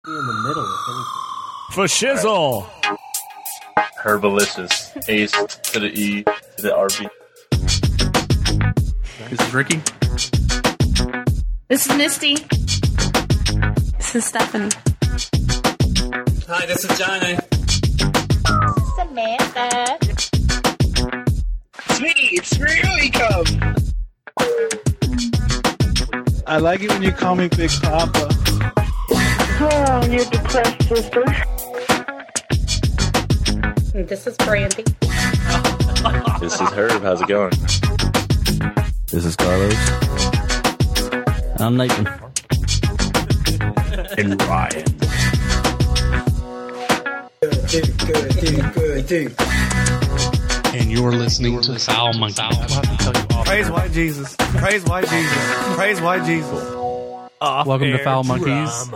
in the middle of anything. For shizzle. Herbalicious. Ace to the E to the RB. This is Ricky. This is Misty. This is Stephanie. Hi, this is Johnny. Samantha. It's me. It's really come. I like it when you call me Big Papa. Oh, you're depressed, sister. This is Brandy. This is Herb. How's it going? This is Carlos. I'm Nathan. And Ryan. Good. And you're listening to Foul Monkey. Praise white Jesus. Praise white Jesus. Praise white Jesus. Welcome to Foul Monkeys.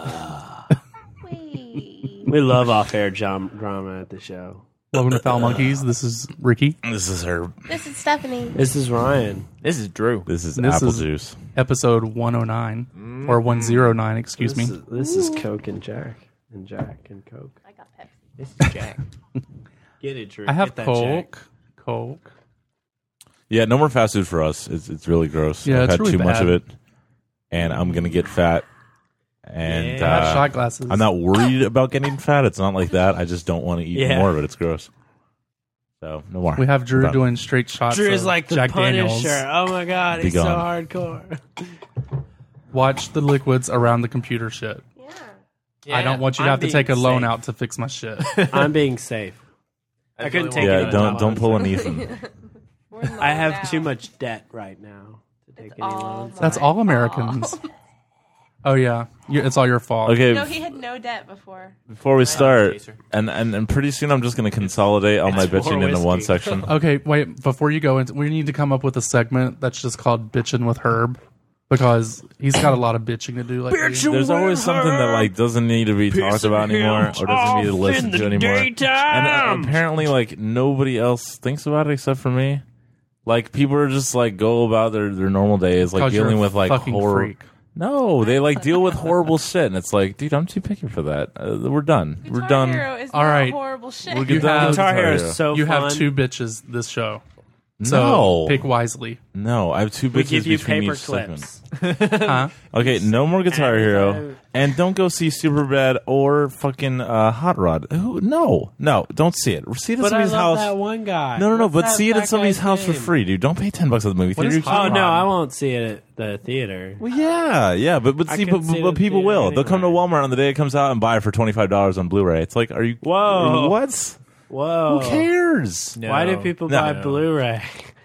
We love off-air drama at the show. Welcome to Foul Monkeys. This is Ricky. This is Herb. This is Stephanie. This is Ryan. This is Drew. This is This Apple is- Juice. Episode 109 or 109, excuse me. This is Coke and Jack. And Jack and Coke. I got Pepsi. This is Jack. Get it, Drew. I have Get that Jack. Coke. Yeah, no more fast food for us. It's really gross. Yeah, I've it's had really too much bad. of it, and I'm gonna get fat. And Yeah. I have shot glasses. I'm not worried about getting fat. It's not like that. I just don't want to eat Yeah. more of it. It's gross. So no more. We have Drew Done. doing straight shots. Drew is of like the Jack Punisher. Daniels. Oh my god, Be he's so gone. hardcore. Watch the liquids around the computer shit. I don't want you to have to take a loan out to fix my shit. I'm being safe. I couldn't take it. Yeah, on don't pull an loans. Ethan. I have too much debt right now to take any loans. That's all Americans. Oh yeah, it's all your fault. Okay, No, he had no debt before. before we start, and pretty soon I'm just gonna consolidate all my It's more bitching into one whiskey. section. Okay, wait. Before you go into, we need to come up with a segment that's just called "Bitchin' with Herb" because he's got a lot of bitching to do. Like, There's always something that like doesn't need to be talked about anymore, or doesn't need to listen to anymore. And apparently, like nobody else thinks about it except for me. Like people are just like go about their normal days, like dealing with like fucking horror. freak. No, they like deal with horrible shit, and it's like, dude, I'm too picky for that. We're done. We're Guitar done. Hero is All not right. horrible shit. We're You done have- with Guitar Hero Hero. is so You fun. have two bitches this show, No, so pick wisely. no, I have two We bitches give you between paper each segment. clips. Huh? Okay, no more Guitar And, Hero, and don't go see Superbad or fucking Hot Rod. No, don't see it. See it at But I somebody's love house. that one guy. No, What's but that see it at fat somebody's guy's house for name? free, dude. Don't pay $10 at the movie What theater. is You Hot Oh can't- no, Rod? I won't see it at the theater. Well, yeah, but I see, could see it but at the people theater will. They'll come to anyway. Walmart on the day it comes out and buy it for $25 on Blu-ray. It's like, are you? Whoa. What? Whoa. Who cares? Why do people No. buy Blu-ray?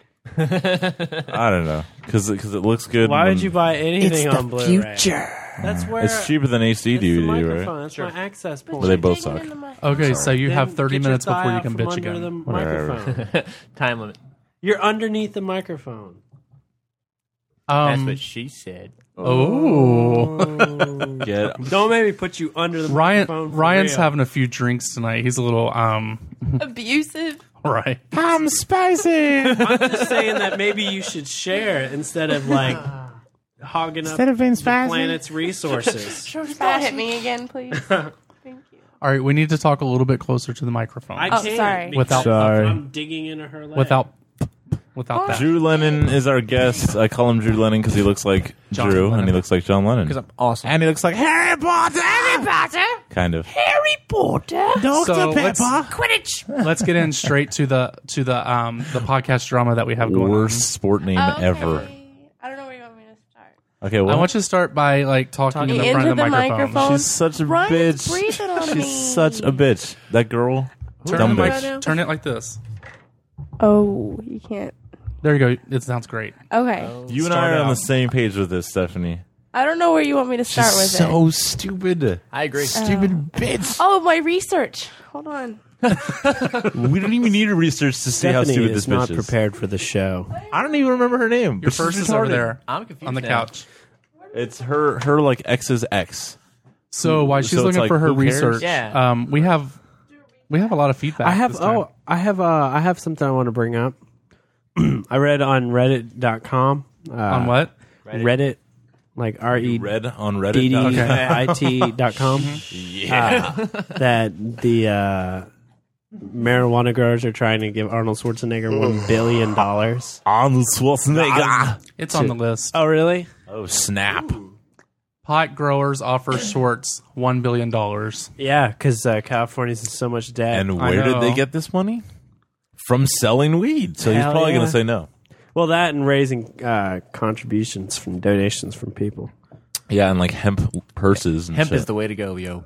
I don't know, because it looks good. Why when- would you buy anything on Blu-ray? That's where It's cheaper than HD it's the DVD, microphone. right? That's my access point. Well, they both suck. Okay, so you Then have 30 get your minutes thigh before you out can from bitch under again. The Whatever. microphone. Time limit. You're underneath the microphone. That's what she said. Oh, Get Don't make me put you under the microphone. for Ryan's real. having a few drinks tonight. He's a little Abusive. right. I'm spicy. I'm just saying that maybe you should share instead of like hogging up of being the planet's resources. Don't hit me again, please. Thank you. All right, we need to talk a little bit closer to the microphone. I Oh, can't sorry. because Without- Sorry. I'm digging into her leg. without that. Drew Lennon is our guest. I call him Drew Lennon because he looks like John Drew Lennon. and he looks like John Lennon. Because I'm awesome. And he looks like Harry Potter. Harry Potter. Kind of. Harry Potter. Dr. So Pepper. Quidditch. Let's get in straight to the podcast drama that we have going Worst sport name Okay. ever. I don't know where you want me to start. Okay, on. well, I want you to start by like talking in the front of the microphone. she's such a Ryan's bitch. breathing on She's me. such a bitch. That girl. Turn, Dumb the mic- bitch. turn it like this. Oh, you can't. There you go. It sounds great. Okay. You and I Start are on out. the same page with this, Stephanie. I don't know where you want me to start She's with so it. stupid. I agree. Stupid bitch. Oh, my research. Hold on. We don't even need to research to see how Stephanie stupid is this not bitch is. prepared for the show. I don't even remember her name. Your but she's first is over retarded. there I'm confused on the now. couch. It's her like ex's ex. So while she's So it's looking like, for her who cares? research, Yeah. we have a lot of feedback. I have this time. I have something I want to bring up. I read on Reddit.com. On what? Reddit. like REDDIT.com. Read on Reddit. Yeah. That the marijuana growers are trying to give Arnold Schwarzenegger $1 billion. Arnold Schwarzenegger. It's on the list. Oh, really? Oh, snap. Pot growers offer Schwartz $1 billion. Yeah, because California's in so much debt. And where did they get this money? From selling weed. So he's Hell probably yeah. going to say no. Well, that and raising contributions from donations from people. Yeah, and like hemp purses and Hemp shit. is the way to go, yo.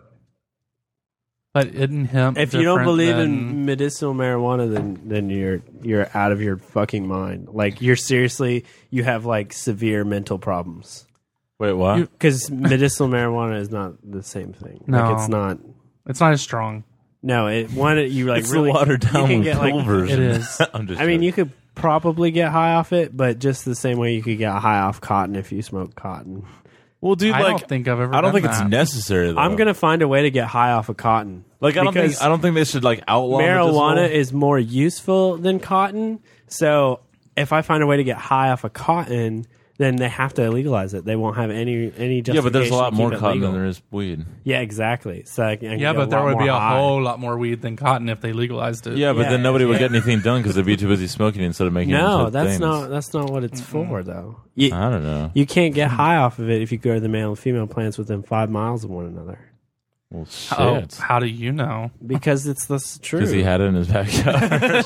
But isn't hemp If you don't different believe than- in medicinal marijuana, then you're out of your fucking mind. Like you have like severe mental problems. Wait, what? Because medicinal marijuana is not the same thing. No. Like it's not. It's not as strong. No, you like It's really the watered you down can get, like, pill version. It is. I'm just I mean, joking. you could probably get high off it, but just the same way you could get high off cotton if you smoke cotton. Well, dude, I like, don't think I've ever I don't done think it's that. necessary, though. I'm gonna find a way to get high off of cotton. Like, I don't because think they should, like, outlaw marijuana medicinal. is more useful than cotton. So if I find a way to get high off of cotton, then they have to legalize it. They won't have any justification. Yeah, but there's a lot to more keep it cotton legal. than there is weed. Yeah, exactly. So I can Yeah, get but there lot would be more a high. whole lot more weed than cotton if they legalized it. Yeah, but Yeah, then nobody would yeah. get anything done because they'd be too busy smoking instead of making it No, into that's things. not what it's for, though. I don't know. You can't get high off of it if you grow the male and female plants within 5 miles of one another. Well, shit. Oh, how do you know? Because that's true. Because he had it in his backyard.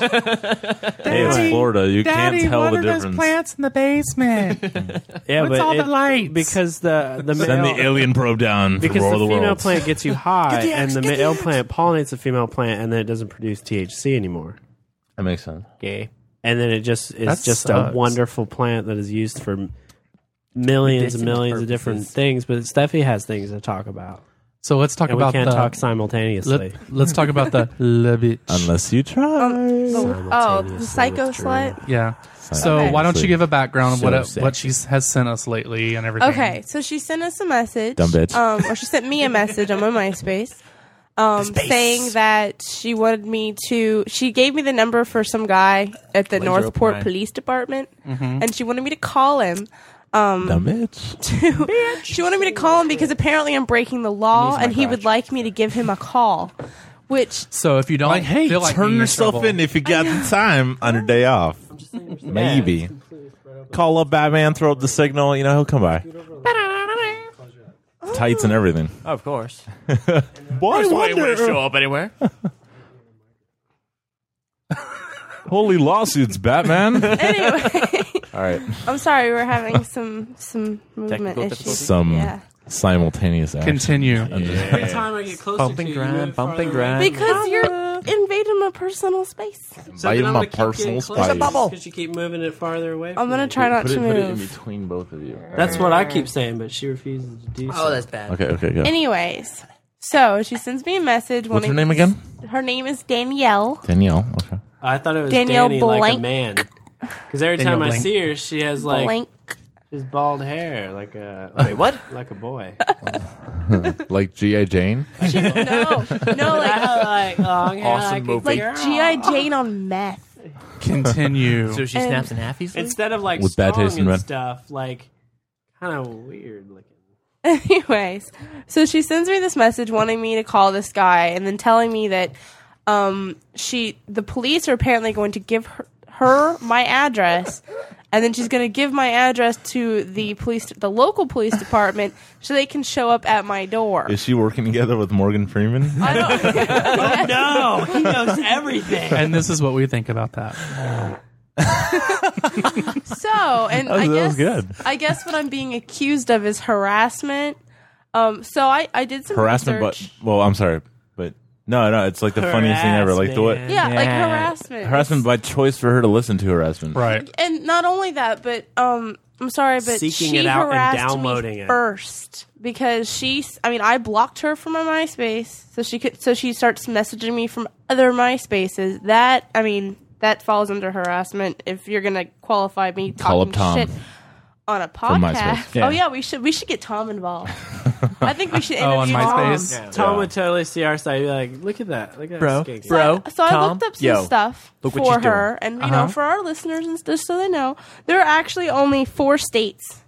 Hey, it's Florida. You can't tell the difference. in the basement. Yeah, What's but all the lights? because the male, Send the alien probe down because for all the the female worlds. plant gets you high, and the male plant pollinates the female plant, and then it doesn't produce THC anymore. That makes sense. Okay, and then it just is That just sucks. a wonderful plant that is used for millions and Medicinal millions of different purposes. things. But Steffi has things to talk about, So let's talk and we about can't the. talk simultaneously. Let's talk about the Levitch. Unless you try. The psycho slut. Yeah. So Okay. why don't you give a background of So what she has sent us lately and everything? Okay, so she sent us a message. Dumb bitch. Or she sent me a message on my MySpace. Saying that she wanted me to. She gave me the number for some guy at the Northport Police Department, and she wanted me to call him. Dumb bitch. She wanted me to call him because apparently I'm breaking the law, and he would like me to give him a call. Which So if you don't feel like being in trouble- if you got the time on your day off. Maybe. Call up Batman, throw up the signal, he'll come by. Tights and everything. Oh, of course. Boy, Show up anywhere. Holy lawsuits, Batman. anyway, All right. I'm sorry, we're having some movement Technical issues. difficulties. Some Yeah. simultaneous action. Continue. Every time I get closer Bumping to you, grind, you move bumping farther away. grind. Because you're invading my personal space. So By then I'm my gonna keep personal getting space. closer It's a bubble. because you keep moving it farther away. I'm from gonna me. try not to Put it in move. between both of you. That's what I keep saying, but she refuses to do so. Oh, that's bad. Okay, go. Anyways, so she sends me a message. What's her wanting- name again? Her name is Danielle. Danielle. Okay. I thought it was Danielle Danny like a Blank. man. Because every Danielle time I Blank. see her, she has like Blank. she's bald hair, like a Wait, what? like a boy. Like G.I. Jane? No, like long hair, Awesome movie. like G.I. Jane on meth. Continue. So she And- snaps in half easily? Instead of like With bad strong taste in and men. stuff, like kind of weird looking. Anyways, so she sends me this message wanting me to call this guy, and then telling me that the police are apparently going to give her my address, and then she's going to give my address to the local police department, so they can show up at my door. Is she working together with Morgan Freeman? I don't. No, he knows everything. And this is what we think about that. So, and That was good. I guess what I'm being accused of is harassment. So I did some Harassment, research. but I'm sorry, but no, it's like the funniest thing ever. Like the way Yeah, like harassment. harassment by choice for her to listen to harassment. Right. And not only that, but I'm sorry, but Seeking she it out and harassed downloading me it. first because I blocked her from my MySpace, so she starts messaging me from other MySpaces. That falls under harassment if you're gonna qualify me Call up talking Tom. shit on a From podcast. MySpace. Yeah. Oh yeah, we should get Tom involved. I think we should Oh, on interview Tom. MySpace? Tom would totally see our side. He'd be like, "Look at that, look at Bro. that skanky." Bro. So I Tom, looked up some yo, stuff look what for she's her, and for our listeners and just so they know, there are actually only 4 states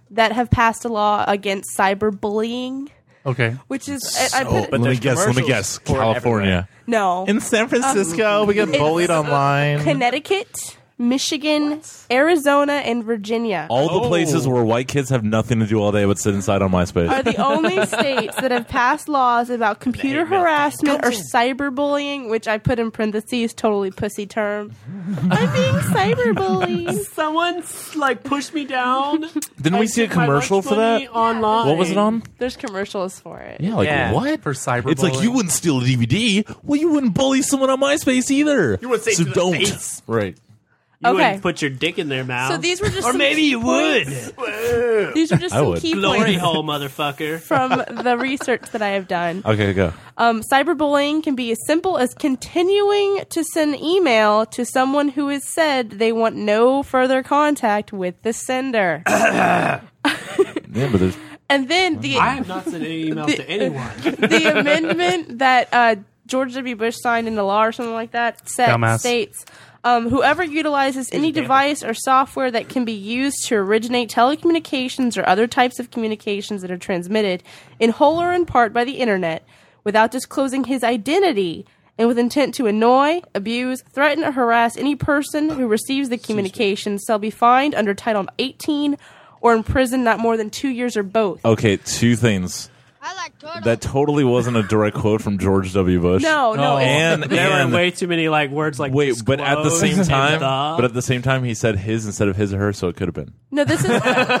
that have passed a law against cyberbullying, Okay. which is I put, Let me guess. commercials for it California. no In San Francisco, we get bullied online. Connecticut, Michigan, Arizona, and Virginia All the places where white kids have nothing to do all day but sit inside on MySpace. are the only states that have passed laws about computer harassment or cyberbullying, which I put in parentheses, totally pussy term. I'm being cyberbullied. Someone like pushed me down. Didn't we see a took my commercial lunch for that? money online. What was it on? There's commercials for it. Yeah, like Yeah. what? For cyberbullying. It's like you wouldn't steal a DVD. Well, you wouldn't bully someone on MySpace either. You wouldn't say so to the don't. face. Right. You Okay. wouldn't put your dick in their mouth. So these were just or some maybe key you points. would. These are just I some would. key Glory points hole, motherfucker. from the research that I have done. Okay, go. Cyberbullying can be as simple as continuing to send email to someone who has said they want no further contact with the sender. Yeah, but there's And then I have not sent any emails to anyone. the amendment that George W. Bush signed into law or something like that Dumbass. states whoever utilizes any device or software that can be used to originate telecommunications or other types of communications that are transmitted in whole or in part by the internet without disclosing his identity and with intent to annoy, abuse, threaten, or harass any person who receives the communication shall be fined under Title 18 or imprisoned not more than 2 years or both. okay. Two things. That totally wasn't a direct quote from George W. Bush. No. And There were way too many like words like wait, but at the same disclose time, and but at the same time, he said his instead of his or her, so it could have been. No, this is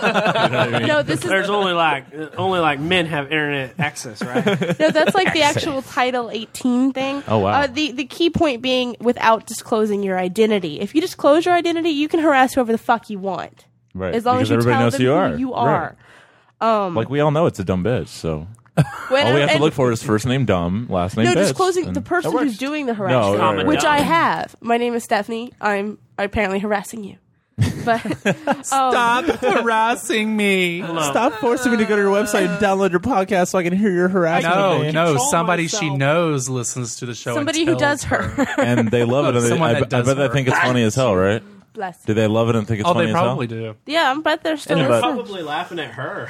no, this is there's only like men have internet access, right? no, that's like the actual Title 18 thing. Oh, wow. The key point being without disclosing your identity. If you disclose your identity, you can harass whoever the fuck you want, Right. as long because as you everybody tell knows them who who you are. Right. Like we all know it's a dumb bitch, so When all we have to and- look for is first name dumb, last name No, bitch. disclosing and the person that works. who's doing the harassment, right, right. which I have. My name is Stephanie. I'm apparently harassing you. But Stop harassing me. Stop forcing me to go to your website and download your podcast so I can hear your harassment. No, control somebody she myself. knows listens to the show. somebody and who does tells her. And they love it. And Someone I that does bet they her. think it's funny as hell, right? Bless. Do they love it and think it's Oh, funny they as hell? probably do. Yeah, I bet they're still Yeah, but- listening. Probably laughing at her.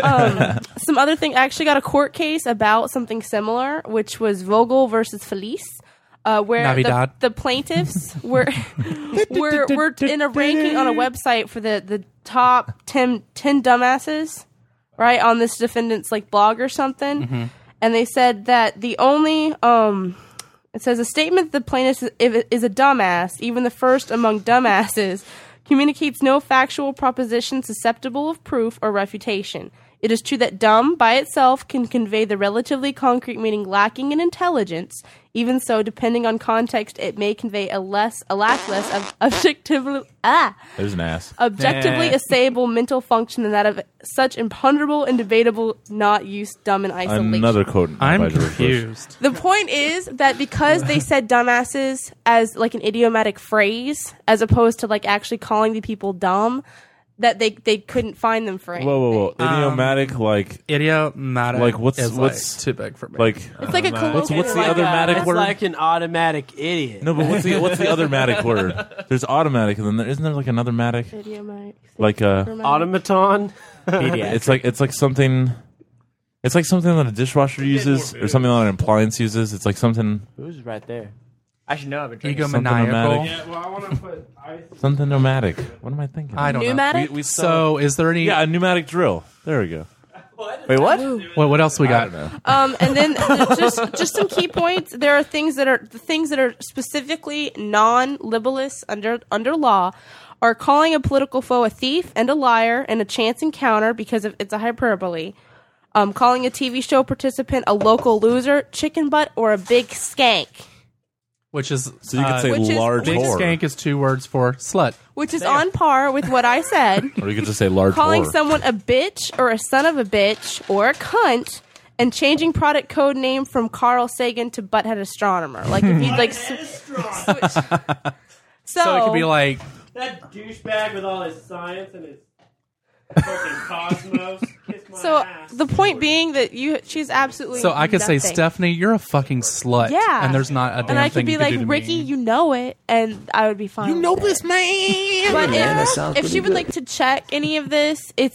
Some other thing, I actually got a court case about something similar, which was Vogel versus Felice, where Navidad. the plaintiffs were in a ranking on a website for the top 10 dumbasses, right, on this defendant's like blog or something, and they said that the only it says a statement that the plaintiff is a dumbass, even the first among dumbasses, communicates no factual proposition susceptible of proof or refutation. It is true that dumb by itself can convey the relatively concrete meaning lacking in intelligence. Even so, depending on context, it may convey a lack less of objectively There's an ass. objectively assayable mental function than that of such imponderable and debatable not use dumb in isolation. Another quote. by I'm George Bush. confused. The point is that because they said dumbasses as like an idiomatic phrase, as opposed to like actually calling the people dumb, that they couldn't find them for anything. Whoa. Idiomatic, like Idiomatic. Like, what's- is what's- like too big for me? like. It's like a colloquial. what's the like other a- matic It's word? like an automatic idiot. No, but what's the other matic word? There's automatic, and then isn't there like another matic? Idiomatic. Like Automaton. it's like something. It's like something that a dishwasher uses, or something that an appliance uses. It's like something. Who's right there? Actually, no, I've been drinking. Egomaniacal. Egomaniacal. Well, I want to put ice. Something pneumatic. What am I thinking? I don't Pneumatic? know. So, is there any? Yeah, a pneumatic drill. There we go. Wait, what? What else we got? And then just some key points. There are things that are specifically non-libelous under law are calling a political foe a thief and a liar and a chance encounter because it's a hyperbole. Calling a TV show participant a local loser, chicken butt, or a big skank, Which is So you could say Which is- large big whore, skank is 2 words for slut. which is on par with what I said. or you could just say large Calling whore. someone a bitch or a son of a bitch or a cunt, and changing product code name from Carl Sagan to Butthead Astronomer. Like if you'd like switch. So it could be like That douchebag with all his science and his fucking cosmos. Kiss So the point being that she's absolutely So I could say, nothing. Stephanie, you're a fucking slut. Yeah. And there's not a damn And I thing could be you can like, do to Ricky, me. you know it, and I would be fine. this man. But that sounds if she pretty would good. like to check any of this, it's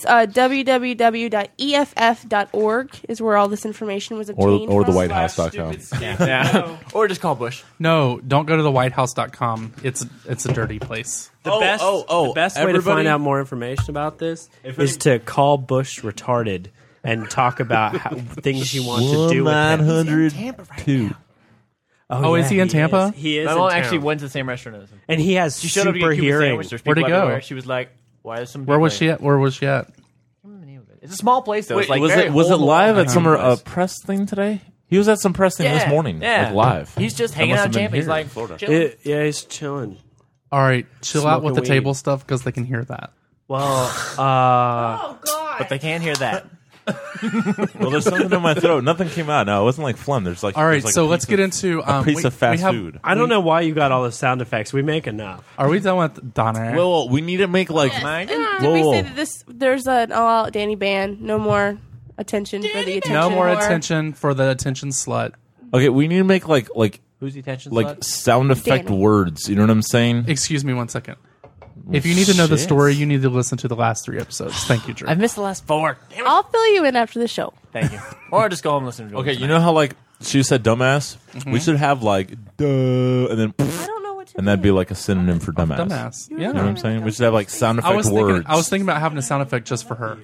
www.eff.org is where all this information was obtained. or the from. whitehouse.com. Yeah. Or just call Bush. No, don't go to the whitehouse.com. It's a dirty place. The best way to find out more information about this is to call Bush retarded and talk about things you want to do with him. 902. Oh, is he in Tampa? He is My in mom town. actually went to the same restaurant as him. And he has She showed up to super get Cuban hearing. sandwich. There's Where'd he people go? everywhere. She was like, "Why is some?" Where was she at? Where was she at? It's a small place though. Wait, It's like was very it hole-in-the-wall live at kind some of place. press thing today? He was at some press thing this morning, like live. He's just That hanging must out have in been Tampa. He's here like, in Florida. chilling. Yeah, he's chilling. All right, chill out with the Smoking weed. table stuff because they can hear that. Well, Oh God! But they can't hear that. Well, there's something in my throat. Nothing came out. No, it wasn't like phlegm. There's like All right, there's like so a let's piece get of- into a piece of fast have- food. I don't know why you got all the sound effects. We make enough. Are we done with Donna? Well, we need to make like. And Whoa, did we whoa. say that there's an all-out Danny band? No more attention for the attention. no more whore. attention for the attention slut. Okay, we need to make like Who's the attention like slut? sound effect Danny. words. You know what I'm saying? Excuse me one second. If you need to know the Shit. story, you need to listen to the last 3 episodes. Thank you, Drew. I've missed the last 4. Damn it. I'll fill you in after the show. Thank you. Or just go home and listen to it. Okay, you know how like she said dumbass? We should have like duh and then I don't know what to and that'd be like a synonym for dumbass. Dumbass. You know what Yeah. I'm saying? We should have like sound effect I was words. thinking about having a sound effect just for her.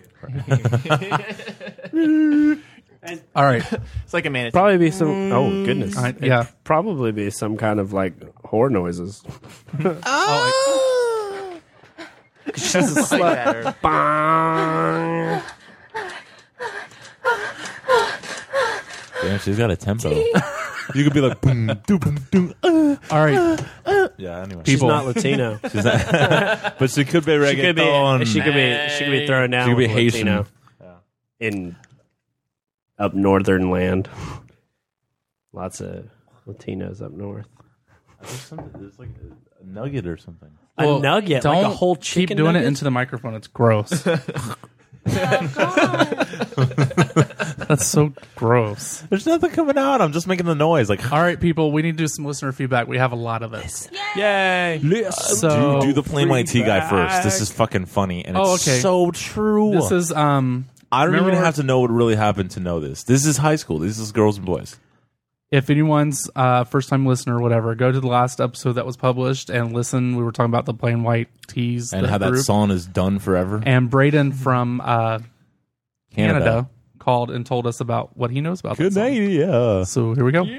All right. It's like a manatee. Probably be some. Oh goodness! All right, yeah. Probably be some kind of like whore noises. Like that, or- Bang. Yeah, she's got a tempo. You could be like boom, doo, boom, doo, All right. yeah. Anyway, She's People. not Latino. She's not- but she could be reggaeton. She could be throwing down. She could be with Haitian. Latino in up northern land. Lots of Latinos up north. There's like a nugget or something. Well, a nugget, don't like a whole keep chicken doing nugget? it into the microphone. It's gross. That's so gross. There's nothing coming out. I'm just making the noise. Like, All right, people, we need to do some listener feedback. We have a lot of it. Yay. So do the plain white tea guy first. This is fucking funny, and it's Oh, okay. so true. this is I don't remember even have to know what really happened to know this. This is high school. This is girls and boys. if anyone's first time listener or whatever, go to the last episode that was published and listen. We were talking about the plain white teas And the how that group. song is done forever. And Braden from Canada called and told us about what he knows about Good that song. night. Yeah. So here we go.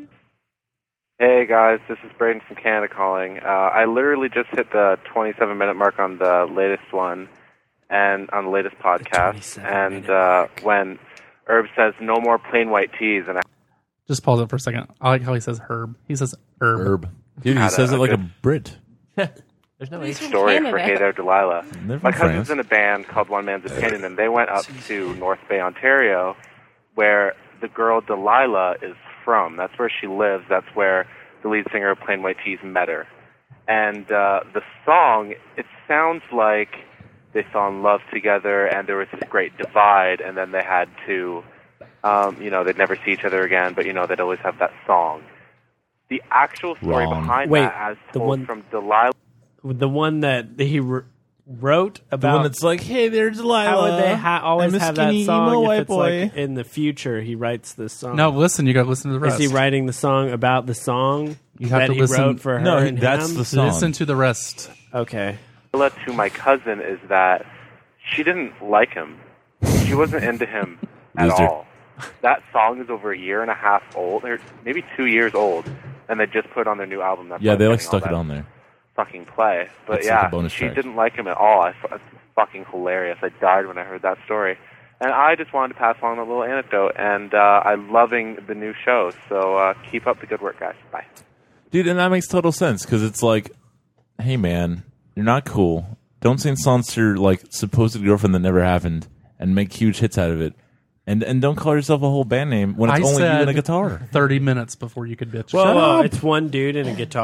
Hey guys, this is Braden from Canada calling. I literally just hit the 27-minute mark on the latest one, and on the latest podcast. And when Herb says no more plain white teas, and I Just pause it for a second. I like how he says herb. He says herb. Herb. Dude, he Had says a it like a good- Brit. There's no H. story Canada. for Hey There Delilah. They're My from cousin's France. in a band called One Man's Opinion, and they went up to North Bay, Ontario, where the girl Delilah is from. That's where she lives. That's where the lead singer of Plain White Tees met her. And the song, it sounds like they fell in love together, and there was this great divide, and then they had to, they'd never see each other again, but, they'd always have that song. The actual story Wrong. behind Wait, that, as the told one- from Delilah, The one that he wrote The about. one that's like, hey, there's Delilah. how would they always I'm a have that skinny song emo if white it's boy. like in the future he writes this song? No, listen, you got to listen to the Is rest. he writing the song about the song You have that to he listen- wrote for her No, and that's him? the song. Listen to the rest. Okay. to my cousin is that she didn't like him. She wasn't into him at Loser. all. That song is over a year and a half old, or maybe 2 years old, and they just put it on their new album. That's Yeah, why they I'm like getting stuck all it that on there. fucking play. But That's like yeah, a bonus she track. didn't like him at all. It's fucking hilarious. I died when I heard that story. And I just wanted to pass along a little anecdote, and I'm loving the new show. So keep up the good work, guys. Bye. Dude, and that makes total sense because it's like, hey, man, you're not cool. Don't sing songs to your like supposed girlfriend that never happened and make huge hits out of it. And don't call yourself a whole band name when it's I only you said and a guitar. 30 minutes before you could bitch. Well, up. it's one dude and a guitar.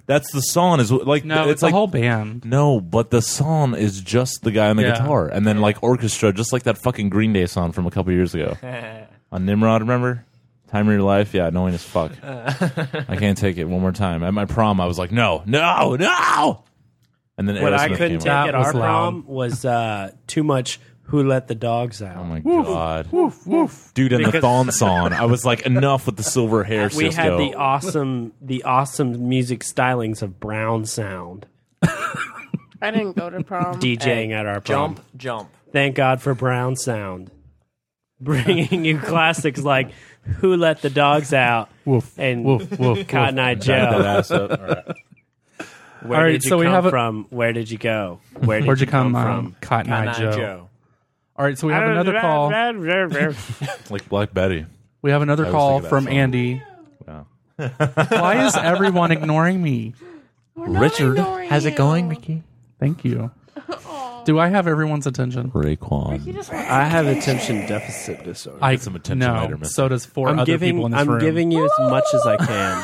That's the song. Is like No, it's like a whole band. No, but the song is just the guy on the Yeah. guitar, and then like orchestra, just like that fucking Green Day song from a couple years ago on Nimrod. Remember? Time of Your Life? Yeah, annoying as fuck. I can't take it. One more time. At my prom, I was like, no. And then What I Aerosmith couldn't came take out. at our prom was too much Who Let the Dogs Out. Oh my god, dude! And the Because- thong song, I was like, enough with the silver hair. We had Cisco. the awesome music stylings of Brown Sound I didn't go to prom. DJing at our prom. Jump. Thank God for Brown Sound, bringing you classics like "Who Let the Dogs Out" Woof, and woof, woof, Cotton Eye Back that Joe. ass up. All right. Where All right, did you so we come have a- from? Where did you go? Where did Where'd you come from? Cotton Eye Cotton Eye Joe. Joe. All right, so we have another call. Like Black Betty. We have another I was call thinking that from song. Andy. Wow. Why is everyone ignoring me? Richard, How's it going, Ricky? Thank you. Do I have everyone's attention? Raekwon. I have attention deficit disorder. I some attention no. later, mister. So does 4 other people in this I'm room. giving you as much as I can.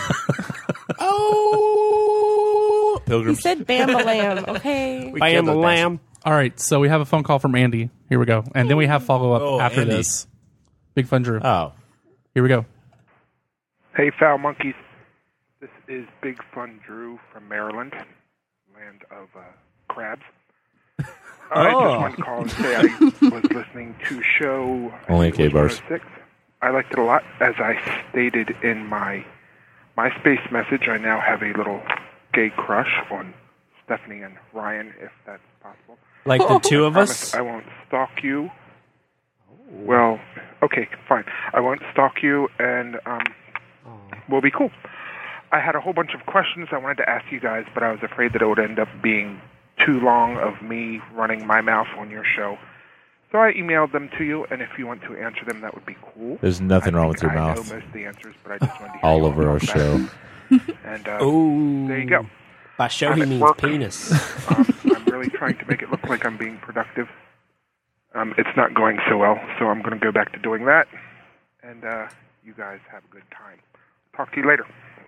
He Pilgrims. said Bam-a-lamb, okay? Bam a lamb. All right, so we have a phone call from Andy. Here we go. And then we have follow-up Oh, after Andy. this. Big Fun Drew. Oh, Here we go. Hey, Foul Monkeys. This is Big Fun Drew from Maryland, land of crabs. I just want to call and say I was listening to show Only at gay bars. 106. I liked it a lot. As I stated in my MySpace message, I now have a little gay crush on Stephanie and Ryan, if that's possible. Like the two of Promise us? I won't stalk you. Well, okay, fine. I won't stalk you, and we'll be cool. I had a whole bunch of questions I wanted to ask you guys, but I was afraid that it would end up being too long of me running my mouth on your show. So I emailed them to you, and if you want to answer them, that would be cool. there's nothing wrong with your I know mouth. most of the answers, but I just wanted to hear All your over our feedback. show. And Ooh. there you go. By show, I'm he at means work. penis. I'm really trying to make it look like I'm being productive. It's not going so well, so I'm going to go back to doing that. And you guys have a good time. Talk to you later.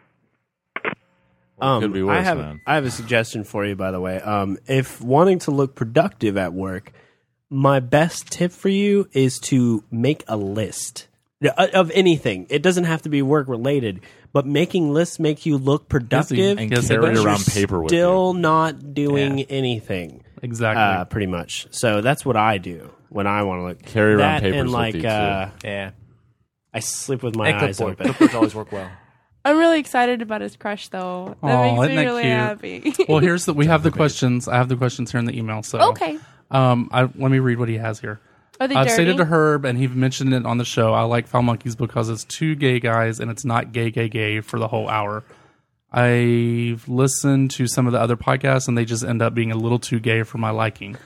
Could be worse, man. I have a suggestion for you, by the way. If wanting to look productive at work, my best tip for you is to make a list of anything. It doesn't have to be work related, but making lists make you look productive And Yes, it carry does. around paper with still you. not doing anything. Exactly. Pretty much. So that's what I do when I want to look. Carry around that papers and with like you, too. Yeah. I sleep with my And eyes clipboard. open. Clipboards always work well. I'm really excited about his crush, though. That Aw, makes isn't me that really cute? happy. Well, we have the questions. I have the questions here in the email. So Okay. let me read what he has here. Are they I've dirty? stated to Herb, and he mentioned it on the show. I like Foul Monkeys because it's two gay guys, and it's not gay for the whole hour. I've listened to some of the other podcasts, and they just end up being a little too gay for my liking.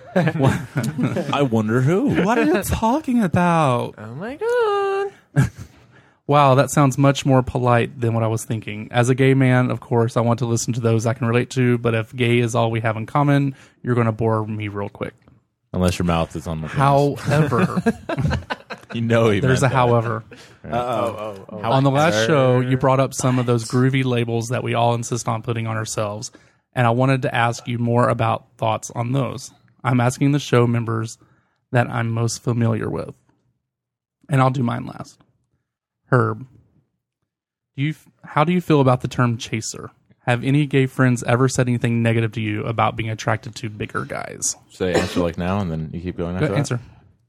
I wonder who. What are you talking about? Oh my god. Wow, that sounds much more polite than what I was thinking. As a gay man, of course, I want to listen to those I can relate to, but if gay is all we have in common, you're going to bore me real quick. Unless your mouth is on the penis. However, You know he there's a meant that. however. Oh. On the last show, you brought up some of those groovy labels that we all insist on putting on ourselves, and I wanted to ask you more about thoughts on those. I'm asking the show members that I'm most familiar with, and I'll do mine last. Herb, how do you feel about the term chaser? Have any gay friends ever said anything negative to you about being attracted to bigger guys? Say answer like now, and then you keep going after Good that. answer.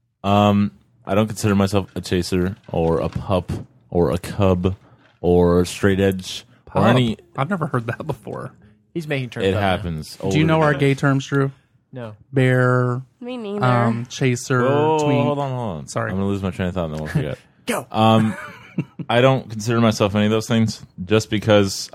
I don't consider myself a chaser or a pup or a cub or straight edge or any. I've never heard that before. He's making terms. It up now. happens. Do you know our gay terms, Drew? No. Bear, Me neither. chaser, Whoa, tween. hold on. Sorry. I'm gonna lose my train of thought and then we'll forget. Go. I don't consider myself any of those things just because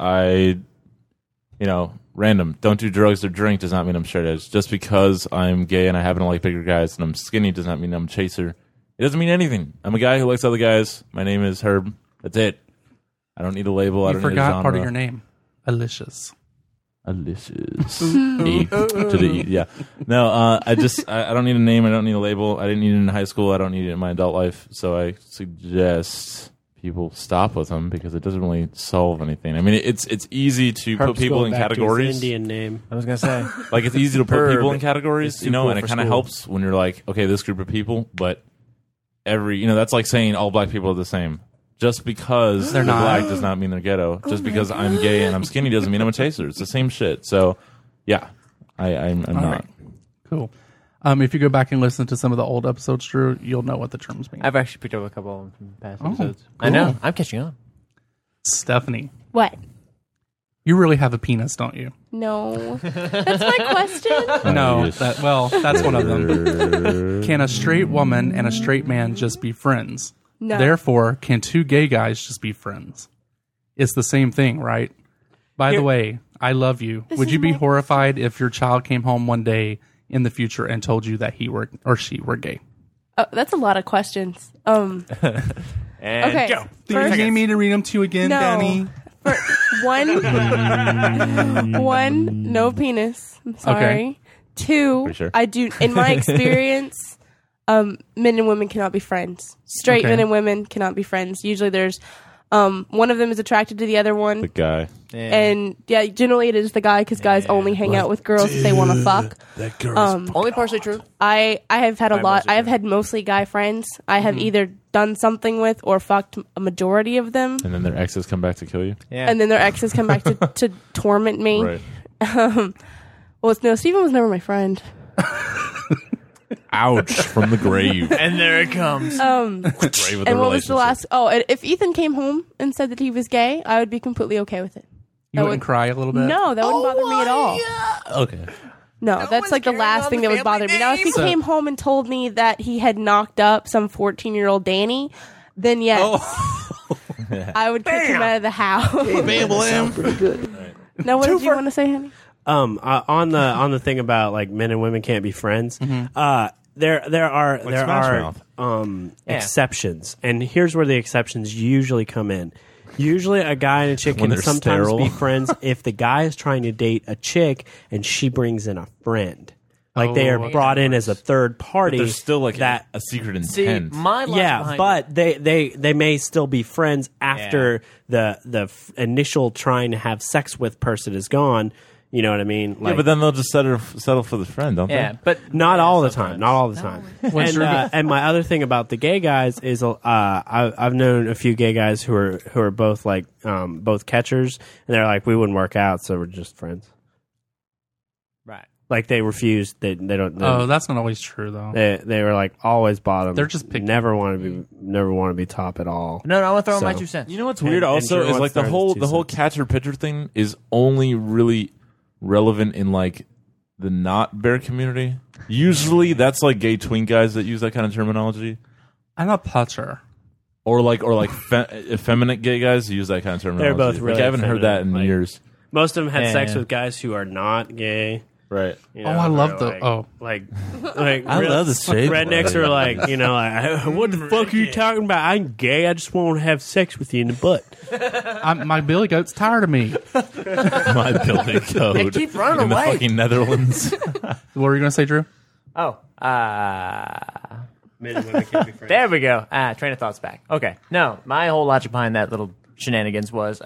random. Don't do drugs or drink does not mean I'm straight edge. Just because I'm gay and I happen to like bigger guys and I'm skinny does not mean I'm a chaser. It doesn't mean anything. I'm a guy who likes other guys. My name is Herb. That's it. I don't need a label. I You don't need a forgot genre. part of your name. Alicious. Alicious. E to the E. Yeah. No, I don't need a name. I don't need a label. I didn't need it in high school. I don't need it in my adult life. So I suggest people stop with them because it doesn't really solve anything. I mean, it's easy to put Herb's people going in back to his categories. Indian name. I was gonna say. Like, it's easy to put Herb people in categories, is too cool and it for kind of school. helps when you're like, okay, this group of people, but that's like saying all black people are the same. Just because they're not. black does not mean they're ghetto. Just because I'm gay and I'm skinny doesn't mean I'm a chaser. It's the same shit. So, yeah, I'm not. right. Cool. If you go back and listen to some of the old episodes, Drew, you'll know what the terms mean. I've actually picked up a couple of them from past episodes. cool. I know. I'm catching on. Stephanie, What? you really have a penis, don't you? No. That's my question. No. yes. That's one of them. Can a straight woman and a straight man just be friends? No. Therefore, can two gay guys just be friends? It's the same thing, right? By the way, I love you. This Would is you be my- horrified if your child came home one day in the future and told you that he were or she were gay? Oh, that's a lot of questions. And Okay. go. Do you need me to read them to you again, No. Danny? For one, no penis. I'm sorry. Okay. Two, Pretty sure. I do. In my experience, men and women cannot be friends. Straight Okay. men and women cannot be friends. Usually, there's one of them is attracted to the other one, The guy. and yeah, generally it is the guy because guys only hang out with girls if they want to fuck. That girl's Only partially true. I have had a lot. mostly I have had mostly guy friends. I have either done something with or fucked a majority of them, And then their exes come back to kill you. Yeah. and then their exes come back to torment me. Right. No, Steven was never my friend. Ouch. From the grave. And there it comes. Grave of the And what was the relationship. last? Oh, and if Ethan came home and said that he was gay, I would be completely okay with it. You That wouldn't would- cry a little bit? No, that wouldn't bother me at all. Okay. No, that's like the last thing that would bother me. Now, if he So- came home and told me that he had knocked up some 14-year-old Danny, then yes, I would kick him out of the house. bam blam. Now, what did you want to say, honey? On the thing about like men and women can't be friends. There are Smash exceptions, and here's where the exceptions usually come in. Usually, a guy and a chick When can they're sometimes sterile. be friends if the guy is trying to date a chick and she brings in a friend. Like they are brought in as a third party. There's still like that. a secret See, intent. my logic Yeah, behind but they may still be friends after the initial trying to have sex with person is gone. You know what I mean? Yeah, but then they'll just settle for the friend, don't Yeah, they? but Not all the time. Not all the time. What's And my other thing about the gay guys is I've known a few gay guys who are both like both catchers, and they're like, we wouldn't work out, so we're just friends. right. Like they refused. They don't. Oh, that's not always true, though. They were like always bottom. They're just picky. never want to be top at all. No, I want to throw in my So- 2 cents. You know what's And- weird and also Drew is like wants to throw the whole his 2 catcher pitcher thing is only really relevant in like the not bear community. Usually that's like gay twink guys that use that kind of terminology. I'm a putcher. Or effeminate gay guys use that kind of terminology. both Like, really I haven't heard that in effeminate, like- years. Most of them had Yeah, sex yeah. with guys who are not gay. Right. You know, I love they're the- oh. like I love the straight rednecks boy. are like what the fuck are you talking about? I'm gay. I just want to have sex with you in the butt. My billy goat's tired of me. My building code. They keep running in the away. fucking Netherlands. What were you going to say, Drew? Oh, Men and women can't be friends. there we go. Train of thoughts back. Okay. No, my whole logic behind that little shenanigans was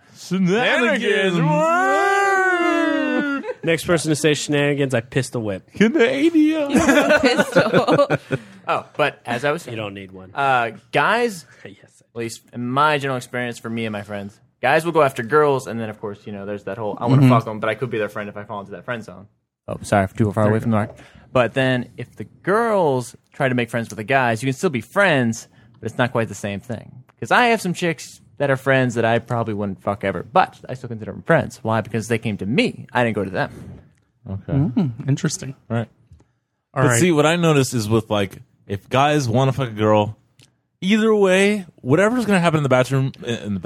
Next person to say shenanigans, I pistol whip. Canadian. Pistol. oh, but as I was You saying, don't need one. guys, Yes. at least in my general experience for me and my friends, guys will go after girls, and then of course, there's that whole I want to fuck them, but I could be their friend if I fall into that friend zone. Oh, sorry, too far away from the mark. But then if the girls try to make friends with the guys, you can still be friends, but it's not quite the same thing. Because I have some chicks that are friends that I probably wouldn't fuck ever, but I still consider them friends. Why? Because they came to me. I didn't go to them. Okay. Interesting. All right. All But right. see, what I noticed is with like, if guys want to fuck a girl, either way, whatever's going to happen in the bathroom, That's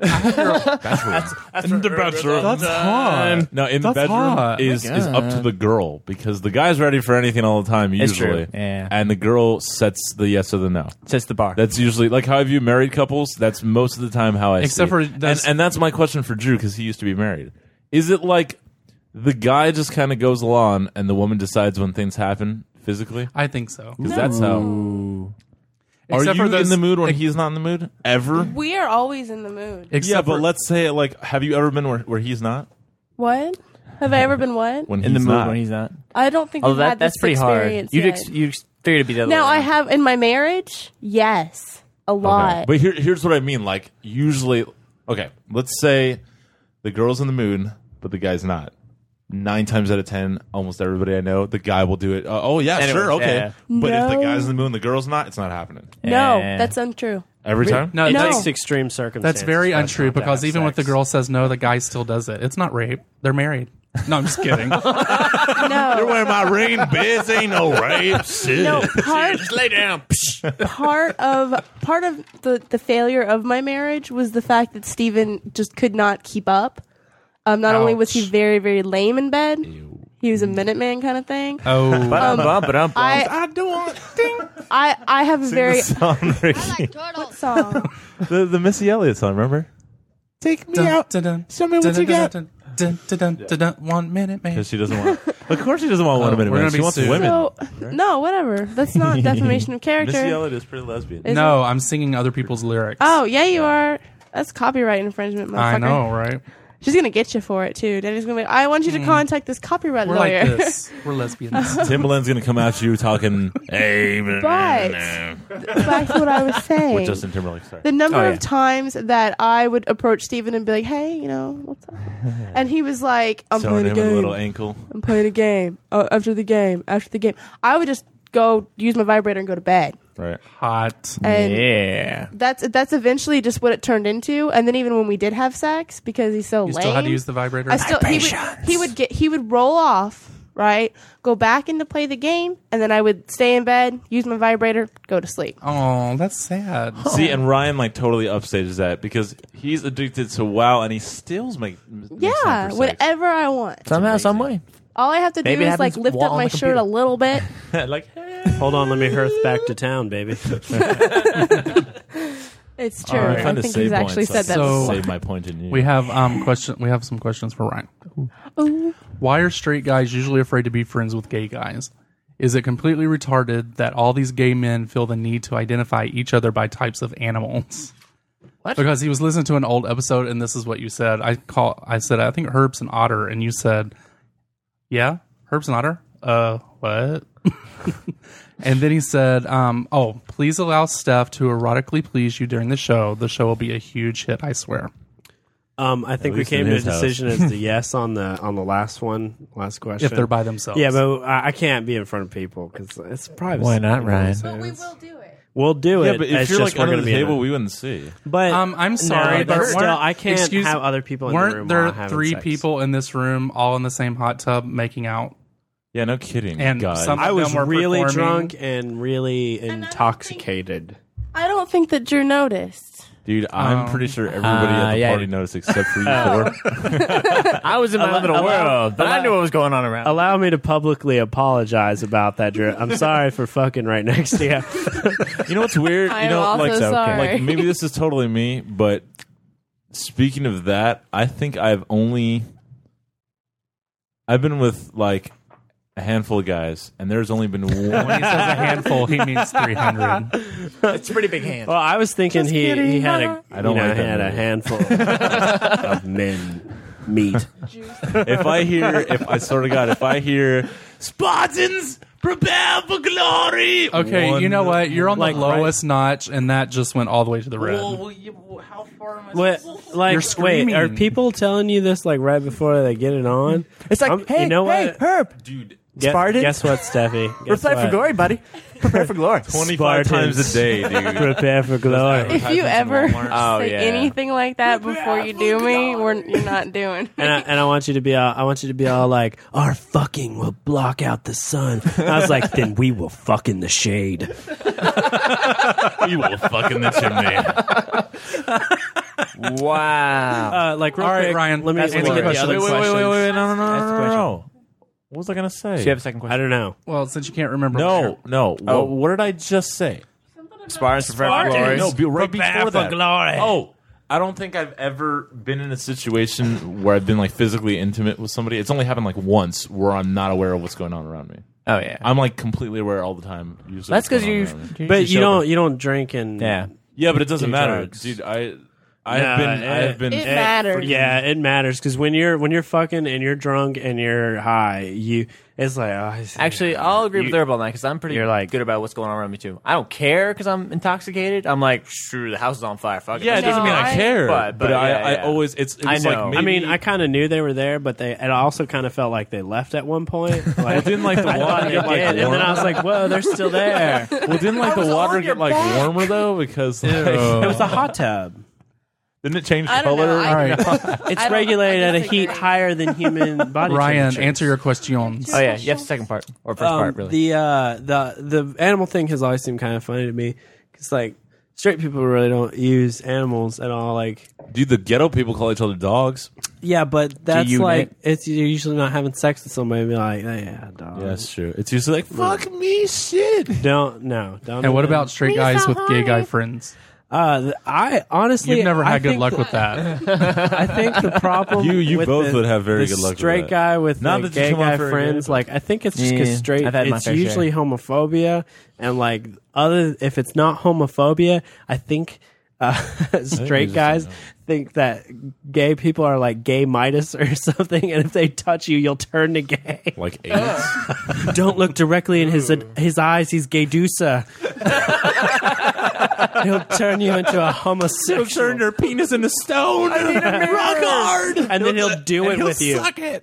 hot. no, in the That's bedroom hot. is up to the girl because the guy's ready for anything all the time It's true. usually, Yeah. and the girl sets the yes or the no. Sets the bar. That's usually like how I view married couples. That's most of the time how I Except see for it. that's- and that's my question for Drew because he used to be married. Is it like the guy just kind of goes along and the woman decides when things happen physically? I think so. Because that's how. Are Except you for those- in the mood when he's not in the mood? Ever? We are always in the mood. Yeah, but let's say, like, have you ever been where he's not? What? Have I ever been what? When In the he's mood not. when he's not. I don't think Oh, we've had that's this pretty hard. experience You yet. you figured it'd be the other Now way I around. have in my marriage. Yes, a lot. Okay. But here's what I mean. Like, usually, okay, let's say the girl's in the mood, but the guy's not. 9 times out of 10, almost everybody I know, the guy will do it. Oh, yeah, Anyways, sure, okay. yeah. But if the No. guy's in the mood and the girl's not, it's not happening. No, Eh. that's untrue. Every time? No, It No. takes extreme circumstances. that's very for us untrue not to because have even when the sex. girl says no, the guy still does it. It's not rape. They're married. No, I'm just kidding. You're No, wearing my ring, bitch. Ain't no rape. Shit. no. Part Just lay down. part of the failure of my marriage was the fact that Steven just could not keep up. Not only was he Ouch. very, very lame in bed, he was a Minuteman kind of thing. Oh, I do want ding. I have a very Song, Ricky. what song? the Missy Elliott song, remember? Take me dun, out. dun, dun, Show me what dun, you dun, got. dun, dun, dun, dun, dun, dun, 1 minute, man. Because she doesn't want. Of course, she doesn't want one minute. we're Man. gonna She be wants sued. women. So no, whatever. That's not defamation of Missy character. Elliott is pretty lesbian. Is No, it? I'm singing other people's lyrics. Oh yeah, you are. That's copyright infringement, motherfucker. I know, right? She's gonna get you for it too. Daddy's gonna be. I want you to contact this copyright We're lawyer. like this. We're lesbians. Timbaland's gonna come at you talking. Hey, But back to what I was saying. with Justin Timberlake. Sorry. The number Oh, yeah. of times that I would approach Steven and be like, "Hey, you know, what's up?" And he was like, "I'm Showing playing a him a game. little ankle. I'm playing a game. After the game. I would just go use my vibrator and go to bed. Right. Hot. And Yeah. that's eventually just what it turned into. And then even when we did have sex, because he's so You lame, still had to use the vibrator? I still he would roll off, right? Go back into play the game, and then I would stay in bed, use my vibrator, go to sleep. Oh, that's sad. See, and Ryan like totally upstages that because he's addicted to WoW and he still makes Yeah, time for sex. whatever I want. Somehow, some way. All I have to do Maybe it is like happens lift while up on my the shirt a computer. little bit. Like, Hold on, let me hearth back to town, baby. It's true. I'm I trying to think save he's actually points. said that. So- before. Save my point in you. We have We have some questions for Ryan. Why are straight guys usually afraid to be friends with gay guys? Is it completely retarded that all these gay men feel the need to identify each other by types of animals? What? Because he was listening to an old episode, and this is what you said. I said I think Herb's an otter, and you said, "Yeah, Herb's an otter." What? And then he said, "Oh, please allow Steph to erotically please you during the show. The show will be a huge hit, I swear." I think we least in came to a his house. decision as the yes on the last question. If they're by themselves, Yeah, but I can't be in front of people because it's privacy. Why not, You know what I'm Ryan? saying? But we will do it. We'll do yeah, it. but if It's you're just like we're under gonna the be in table, a- we wouldn't see. But I'm sorry, no, but but still, I can't excuse- have other people in the weren't room. there while having 3 sex. people in this room all in the same hot tub making out? Yeah, no kidding. And God. some- I was them were really performing. drunk and really intoxicated. I don't think that Drew noticed. Dude, I'm pretty sure everybody at the yeah. party noticed except for you four. I was in my little world, but I knew what was going on around. Allow me to publicly apologize about that, Drew. I'm sorry for fucking right next to you. You know what's weird? I You know, am like, also sorry. like maybe this is totally me, but speaking of that, I think I've been with like a handful of guys, and there's only been When he one. says a handful, he means 300. It's a pretty big hand. Well, I was thinking he had a I don't you know, like he that had a movie. handful of men meat. If I hear Spartans prepare for glory. Okay, you know what? You're on Like, the lowest notch, and that just went all the way to the red. How far am I? What? Like, You're wait, screaming. are people telling you this like right before they get it on? It's like, hey, you know hey, what? Herb, Dude, Spartans? Guess what, Steffi? Guess prepare for what? glory, buddy. Prepare for glory. 25 times a day, dude. Prepare for glory. If you ever Oh, say yeah. anything like that before you do me, you're not doing. And I want you to be all like, our fucking will block out the sun. I was like, then we will fuck in the shade. You will fuck in the chimney. Wow. Like, real All right, quick, Ryan, let me answer get the the question. other Wait, questions. no. What was I gonna say? Do you have a second I question? don't know. Well, since you can't remember. No. Oh. What did I just say? Spartans prepare for glory. No, right Prepare before for that. glory. Oh, I don't think I've ever been in a situation where I've been like physically intimate with somebody. It's only happened like once where I'm not aware of what's going on around me. Oh yeah. I'm like completely aware all the time. Usually That's what's because going you. on around me. But you don't drink and Yeah, but it doesn't do matter, drugs. dude. I've been. It matters. Yeah, it matters because when you're fucking and you're drunk and you're high, it's like Actually, I'll agree with Herb on that because I'm pretty You're like- good about what's going on around me too. I don't care because I'm intoxicated. I'm like, sure, the house is on fire. Fuck it. Yeah, it doesn't mean I care, But I yeah. always it was I know. like maybe, I mean, I kind of knew they were there, but it also kind of felt like they left at one point. Like, didn't like the I thought water they get like did, and warm? then I was like, "Whoa, they're still there." Well, didn't like the water get like warmer though because like, It was a hot tub. didn't it change I don't color? know. All right, It's I don't- regulated I at a heat disagree. higher than human body Ryan, temperature. answer your questions. Oh yeah, you have the second part or first part really. The animal thing has always seemed kind of funny to me because like straight people really don't use animals at all. Like, Dude, the ghetto people call each other dogs. yeah, but that's you, like Nick? you're usually not having sex with somebody and be like, oh, yeah, dog. Yeah, that's true. It's usually like fuck me, shit. Don't. And what about straight guys with gay guy friends? I honestly, You've never I had good think luck with that. I think the problem You with both the- would have very the good luck with straight that. guy with Not the that you gay come off guy very friends. good, Like I think it's just because Yeah, straight. I've had my It's fair usually homophobia, and like if it's not homophobia, I think straight guys think that gay people are like gay Midas or something, and if they touch you, you'll turn to gay. Like AIDS. Don't look directly in his eyes. He's gaydusa. He'll turn you into a homosexual. He'll turn your penis into stone. Rock hard, and then he'll do it with you. Suck it.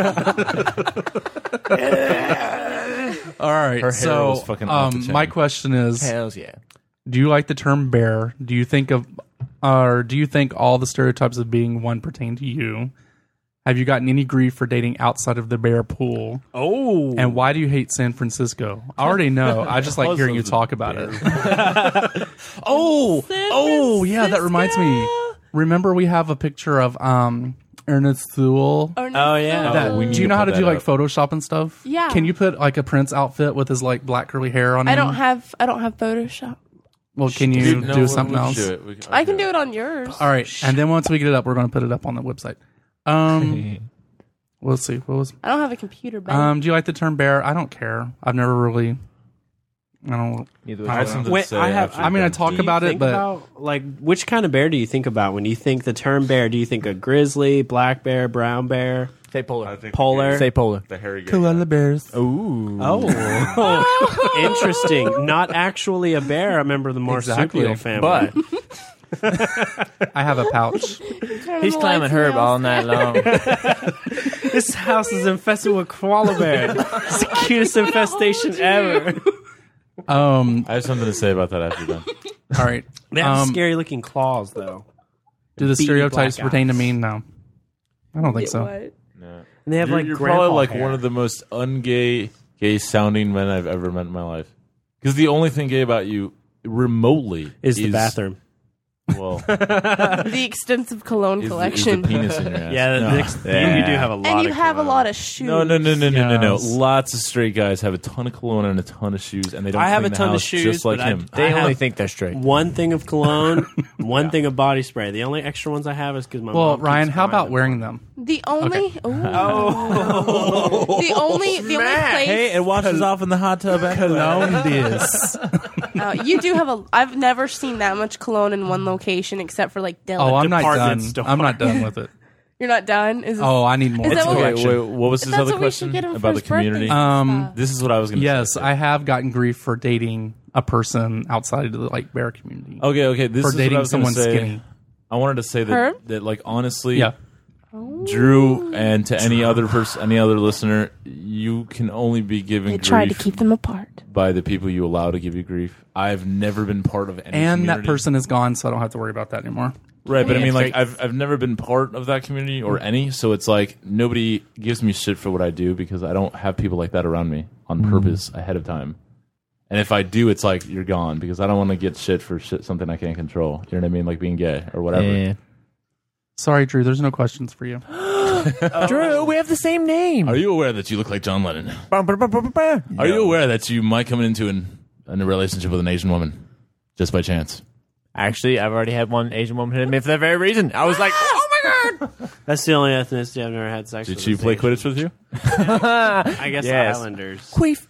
All right, Her hair so was fucking off the chain. my question is: Hells yeah. do you like the term bear? Do you think all the stereotypes of being one pertain to you? Have you gotten any grief for dating outside of the bear pool? Oh, And why do you hate San Francisco? I already know. I just like hearing you talk about it. Oh, yeah, that reminds me. Remember, we have a picture of Ernest Sewell. Oh yeah. That, we need do you to know how put to do that like up. Photoshop and stuff? Yeah. Can you put like a Prince outfit with his like black curly hair on him? I don't have Photoshop. Well, can you Dude, no, do we- something we else? should do it. We- I can okay. do it on yours. All right, and then once we get it up, we're going to put it up on the website. We'll see. What was? I don't have a computer. Ben. Do you like the term bear? I don't care. I've never really. I don't. Neither I have something Wait, to say. I have- after I mean, I you're talk Do you about it, think but about, like, which kind of bear do you think about when you think the term bear? Do you think a grizzly, black bear, brown bear, Say polar. I think polar? Say polar. the hairy guy. koala bears. Oh, interesting. Not actually a bear. I remember the marsupial Exactly. family. But I have a pouch. he's climbing Herb all night long. This house is infested with koala bears. It's the cutest infestation ever. I I have something to say about that after you're done. All right. They have scary looking claws, though. Do the beady stereotypes black pertain to eyes. me? No, I don't think so. What? No. And they have like you're grandpa probably like hair. one of the most ungay, gay sounding men I've ever met in my life. Because the only thing gay about you, remotely, is the bathroom. Well, The extensive cologne is the collection. penis in your ass. Yeah, No. you do have a lot. And you of have a cologne. lot of shoes. No. Yes. Lots of straight guys have a ton of cologne and a ton of shoes, and they don't. I have clean a the ton of house shoes, just like but him. They I only have think they're straight. one thing of cologne, one thing of body spray. The only extra ones I have is because my Well, mom Ryan, keeps how buying about them. wearing them? The only the only place Hey, it washes off in the hot tub. Cologne this. you do have a. I've never seen that much cologne in one location except for like Dylan. Oh, I'm not department done. store. I'm not done with it. You're not done. Is this, Oh, I need more. Is that what- Okay, wait, what was his That's other what we should question get him for about the his birthday. community? This is what I was going to Yes, say. I have gotten grief for dating a person outside of the like bear community. Okay. This for is what I dating was gonna someone say. skinny. I wanted to say Herb? that like honestly, Yeah. Drew, and to any other person, any other listener, you can only be given they tried to grief keep them apart. by the people you allow to give you grief. I've never been part of any And that community. person is gone, so I don't have to worry about that anymore. Right, but I Yeah, mean, like, straight- I've never been part of that community or any, so it's like nobody gives me shit for what I do because I don't have people like that around me on purpose ahead of time. And if I do, it's like you're gone because I don't want to get shit for something I can't control. You know what I mean, like being gay or whatever. Yeah. Sorry, Drew. There's no questions for you. Drew, we have the same name. Are you aware that you look like John Lennon? Are you aware that you might come into a relationship with an Asian woman just by chance? Actually, I've already had one Asian woman hit me for that very reason. I was like, oh my god. That's the only ethnicity I've never had sex Did with. she is play Asian. Quidditch with you? I guess Yes. Islanders. Queef.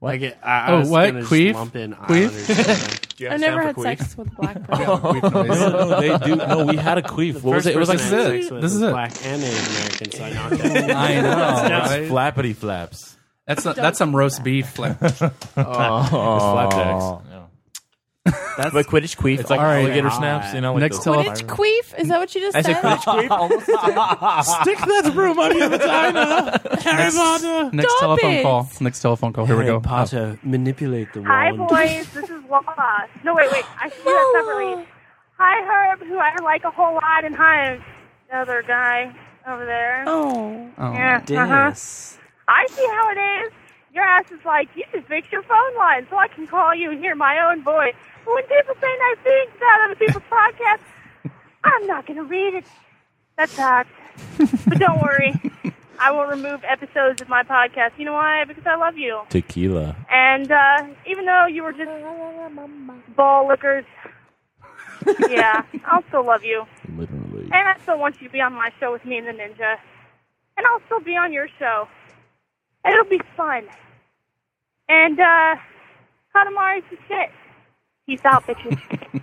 Like I was what? gonna just Queef? lump in Queef? Islanders or something. I've never had sex with a black person. No, they do. No, we had a queef. What was it? It was like First person I had this. sex with This was is it. black and Native American, so I knocked that. I know. That's flappity flaps. That's some roast beef. Flapjacks. That's but Quidditch queef. It's like alligator snaps. You know, like Next those- Quidditch queef? Is that what you just I said? said Quidditch queef. Stick that broom on your vagina, Harry Potter. Next Stop telephone it. call. Next telephone call. Here we Harry go. Potter, manipulate the Hi, wand. boys. This is Lola. No, wait. I should do that separately. Hi, Herb, who I like a whole lot, and hi, the other guy over there. Oh. Yeah, Dennis. I see how it is. Your ass is like, you should fix your phone line so I can call you and hear my own voice. But when people say nice things about other people's podcasts, I'm not going to read it. That sucks. But don't worry. I will remove episodes of my podcast. You know why? Because I love you. Tequila. And even though you were just ball lickers, yeah, I'll still love you. Literally. And I still want you to be on my show with me and the Ninja. And I'll still be on your show. And it'll be fun. And, Katamari's the shit. Peace out, bitches.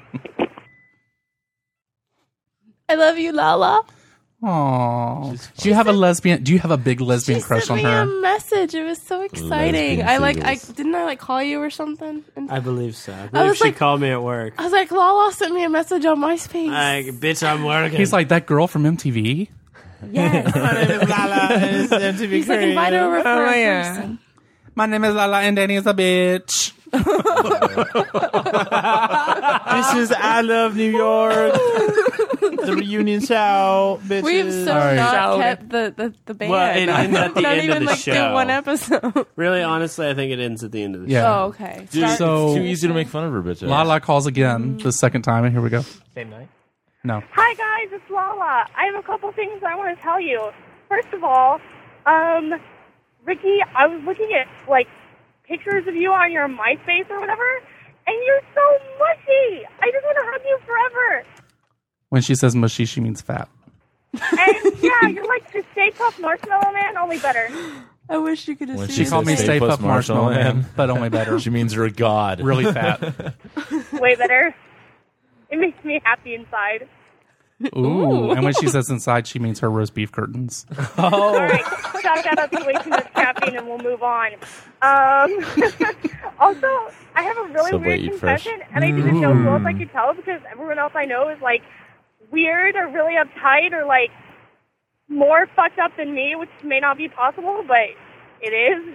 I love you, Lala. Aww. Do you have a lesbian? Do you have a big lesbian She crush sent on me her? a message. It was so exciting. Lesbian I singles. didn't I call you or something? And I believe so. I I believe was she like- called me at work. I was like, Lala sent me a message on MySpace. Like, bitch, I'm working. He's like that girl from MTV. Yes. He's like, invite her over for a person. My name is Lala and Danny is a bitch. This is I Love New York. The reunion show, bitches. We've so All right. not kept the band. Well, it ends at the not end even of the like show. do one episode. Really, honestly, I think it ends at the end of the Yeah. show. Oh, okay. Dude, So- it's too easy to make fun of her, bitch. Lala calls again the second time, and here we go. Same night. No. Hi, guys. It's Lala. I have a couple things I want to tell you. First of all, Ricky, I was looking at, like, pictures of you on your MySpace or whatever, and you're so mushy. I just want to hug you forever. When she says mushy, she means fat. And, yeah, you're like the Stay Puft Marshmallow Man, only better. I wish you could have When seen she She called me Stay Stay Puft Puft Marshmallow Man, but only better. She means you're a god. Really fat. Way better. It makes me happy inside. Ooh. And when she says inside, she means her roast beef curtains. All right, stop that up way too much caffeine and we'll move on. Also, I have a really Subway weird Eat Fresh. confession, and I didn't know who else I could tell because everyone else I know is like weird or really uptight or like more fucked up than me, which may not be possible, but it is.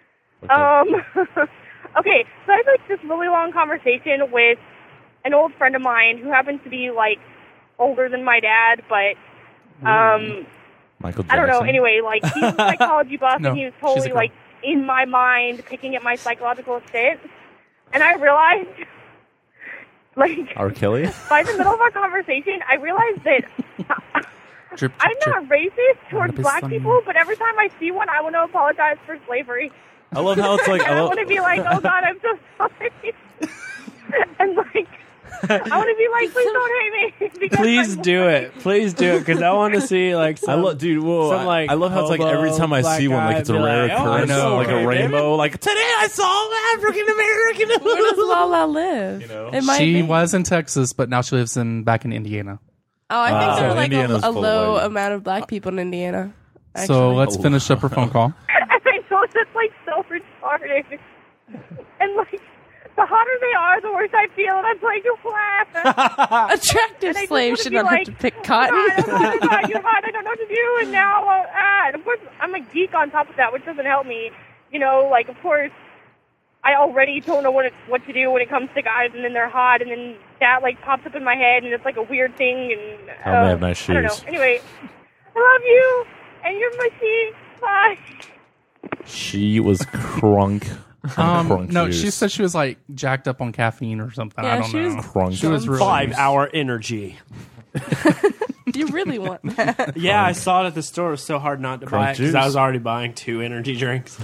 Okay, so I had like this really long conversation with an old friend of mine who happens to be like older than my dad, but Michael Jackson. I don't know. Anyway, like he's a psychology buff, No, and he was she's a totally girl. like in my mind, picking at my psychological shit. And I realized, like, R. Kelly? by the middle of our conversation, I realized that Drip, I'm drip, not racist towards Wanna be black funny? people, but every time I see one, I want to apologize for slavery. I love how it's like. And I want to be like, oh God, I'm so sorry. And like, I want to be like, please don't hate me. because Please I'm do it. Please do it, because I want to see like I some, love, dude. Whoa, some, like, I love how it's like every hobo time I black see one, like guy it's a be rare like, oh, occurrence, I know. like a Okay, rainbow. Like today, I saw African American. Where does Lala live? You know? It might She be. was in Texas, but now she lives back in Indiana. Oh, I think there So are like Indiana's a full of low white. amount of black people in Indiana. So actually. let's finish up her phone call. And I know that's like so retarded. And like, the hotter they are, the worse I feel, and I'm playing to laugh. Attractive And I just slaves wanna should be not like, have to pick God, cotton. oh God, you're hot, I don't know what to do, and now, and of course, I'm a geek on top of that, which doesn't help me. You know, like, of course, I already don't know what to do when it comes to guys, and then they're hot, and then that, like, pops up in my head, and it's like a weird thing, and How they have nice I don't know. shoes. Anyway, I love you, and you're mushy. Bye. She was crunk. crunk No, shoes. she said she was like jacked up on caffeine or something. Yeah, I don't she was know. crunk. She was really 5-hour energy. You really want that? Yeah, I saw it at the store. It was so hard not to buy it because juice. I was already buying 2 energy drinks.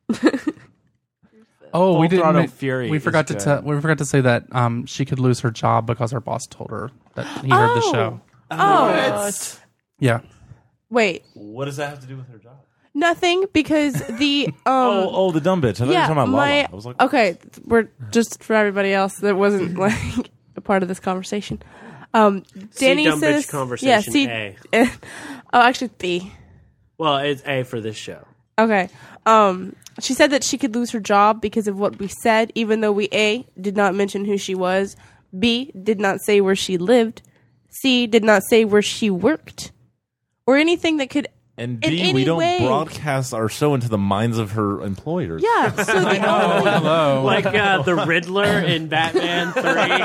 Oh, we Full didn't. Throttle Fury we is forgot to good. we forgot to say that she could lose her job because her boss told her that he heard the show. Oh, Yeah. wait. What does that have to do with her job? Nothing, because the the dumb bitch. I thought you were talking about Lala. I was like, okay, we're just for everybody else that wasn't like a part of this conversation. Danny dumb says, bitch conversation A. A. Actually B. Well, it's A for this show. Okay. She said that she could lose her job because of what we said, even though we A, did not mention who she was, B, did not say where she lived, C, did not say where she worked, or anything that could. And D, we don't broadcast our show into the minds of her employers. Yeah, so the Hello. Like the Riddler in Batman 3.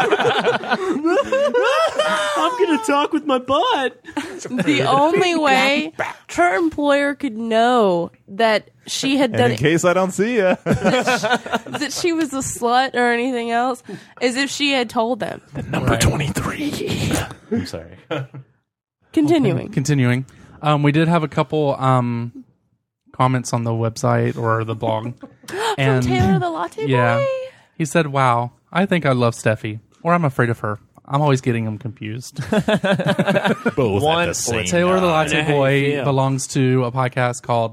I'm going to talk with my butt. the only way her employer could know that she had done And in case I don't see you. that she was a slut or anything else is if she had told them. Number 23. I'm sorry. Continuing. We did have a couple comments on the website or the blog. From Taylor the Latte Boy. He said, "Wow, I think I love Steffi, or I'm afraid of her. I'm always getting them confused." Both at the same Taylor the Latte I know how you Boy feel. belongs to a podcast called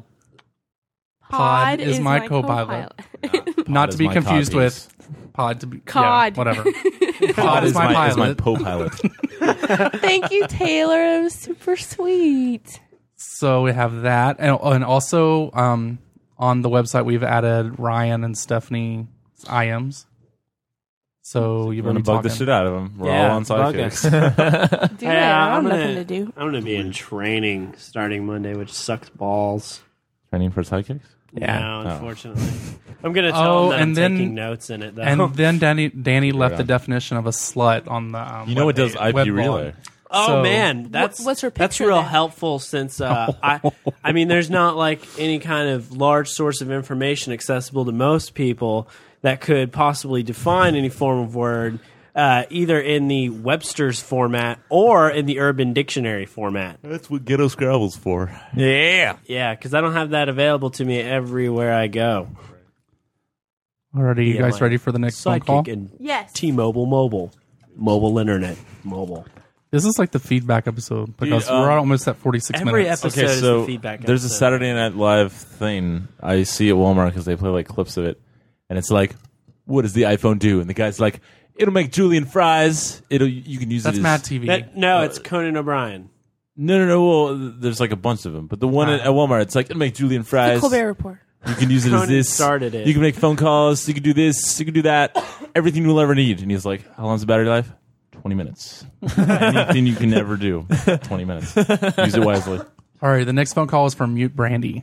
Pod is my co-pilot. Not to be my confused cod piece. with Pod to be Cod. Yeah, whatever. Pod is my is my pilot. po-pilot. Thank you, Taylor. It was super sweet. So we have that, and also on the website we've added Ryan and Stephanie's IMs. So you're going to bug the shit out of them. We're all on bug us. sidekicks. Do it. I have nothing to do. I'm going to be in training starting Monday, which sucks balls. Training for sidekicks? No, unfortunately. I'm going to tell them that I'm taking notes in it, though. And then Danny left the definition of a slut on the it does IP Relay. Oh So- man, that's What's her that's picture real there? helpful since I mean there's not like any kind of large source of information accessible to most people that could possibly define any form of word either in the Webster's format or in the Urban Dictionary format. That's what Ghetto Scrabble's for. Yeah. Yeah, because I don't have that available to me everywhere I go. Alrighty, you Yeah, guys my ready for the next phone call? Sidekick and Yes. T-Mobile mobile internet, mobile. This is like the feedback episode because we're almost at 46 every minutes. episode Okay, is so the feedback there's a episode. Saturday Night Live thing I see at Walmart because they play like clips of it, and it's like, "What does the iPhone do?" And the guy's like, "It'll make julienne fries. You can use That's it." Mad as... TV. No, it's Conan O'Brien. No. Well, there's like a bunch of them, but the one at Walmart, it's like, "It'll make julienne fries. Colbert Report. You can use it as Conan this. started it. You can make phone calls. You can do this. You can do that. Everything you'll ever need." And he's like, "How long's the battery life? 20 minutes. Anything you can ever do. 20 minutes. Use it wisely." All right, the next phone call is from Mute Brandy.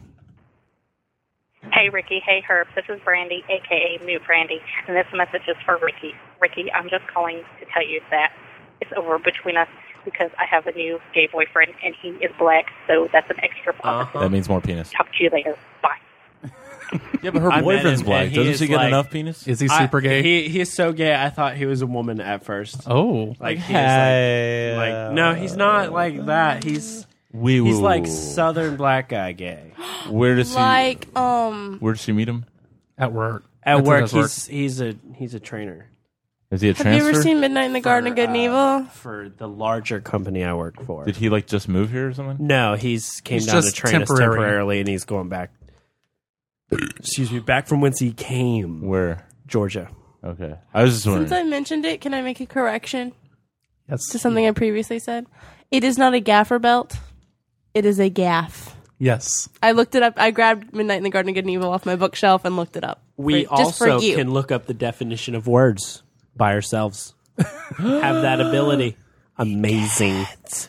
Hey, Ricky. Hey, Herb. This is Brandy, a.k.a. Mute Brandy, and this message is for Ricky. Ricky, I'm just calling to tell you that it's over between us because I have a new gay boyfriend, and he is black, so that's an extra positive. That means more penis. Talk to you later. Bye. Yeah, but her I met boyfriend's him, black. and he Doesn't is she get like- enough penis? Is he super gay? He is so gay. I thought he was a woman at first. Oh. Like he is like no, he's not like that. He's like Southern black guy gay. Where does he? Like, Where did she meet him? At work. At That's work, at work. he's a trainer Is he a have transfer? you ever seen Midnight in the Garden of Good and Evil? for the larger company I work for. Did he like just move here or something? No, he's came He's down to just train us temporary. temporarily, and he's going back. Excuse me, back from whence he came, Where? Georgia. Okay, I was just wondering. Since I mentioned it, can I make a correction Yes. to something I previously said? It is not a gaffer belt. It is a gaff. Yes. I looked it up. I grabbed Midnight in the Garden of Good and Evil off my bookshelf and looked it up. We just for also you. can look up the definition of words by ourselves. Have that ability. Amazing.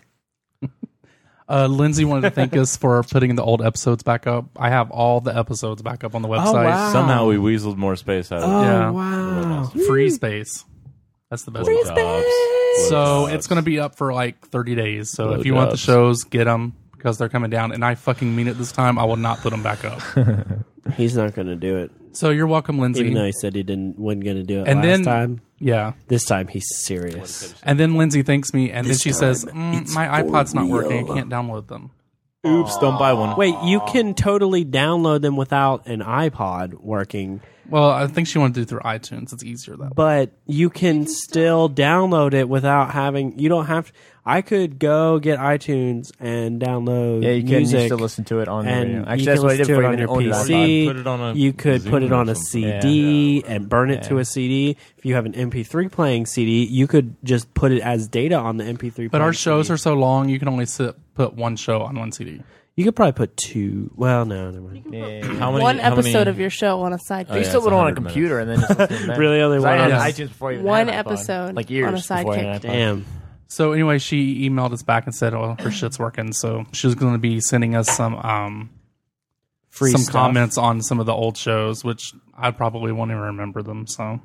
Lindsay wanted to thank us for putting the old episodes back up. I have all the episodes back up on the website. wow. Somehow we weaseled more space out of it. Yeah. wow. Free space. That's the best. Free part. space. So it's going to be up for like 30 days. So Blow if you want the jobs. shows, get them because they're coming down. And I fucking mean it this time. I will not put them back up. He's not going to do it. So you're welcome, Lindsay. Even though he said he wasn't going to do it And last then- time. Yeah. This time he's serious. And then Lindsay thanks me. And This then she time, says, it's my for iPod's not working. real. I can't download them. Oops! Don't buy one. Wait, you can totally download them without an iPod working. Well, I think she wanted to do it through iTunes. It's easier that way. But you can still download it without having. You don't have. I could go get iTunes and download. Yeah, you can. music You still listen to it on your and radio. you Actually, can that's what I listen did to before it I on even your owned an PC. Put it on a You could Zune put it or on a something. CD and burn it to a CD. If you have an MP3 playing CD, you could just put it as data on the MP3. But our playing shows CD. are so long, you can only put one show on one CD. You could probably put two. Well, no, never mind. How many? One how episode many- of your show on a side Oh, kick. You yeah, still it's put it on a 100 minutes. computer and then just listen to them. Really, only 'Cause one I had episode. iTunes before I even One had an iPod. episode like years on a side before I kick. had an iPod. Damn. So anyway, she emailed us back and said, "Oh, her shit's working." So she was going to be sending us some Free some stuff. comments on some of the old shows, which I probably won't even remember them. So,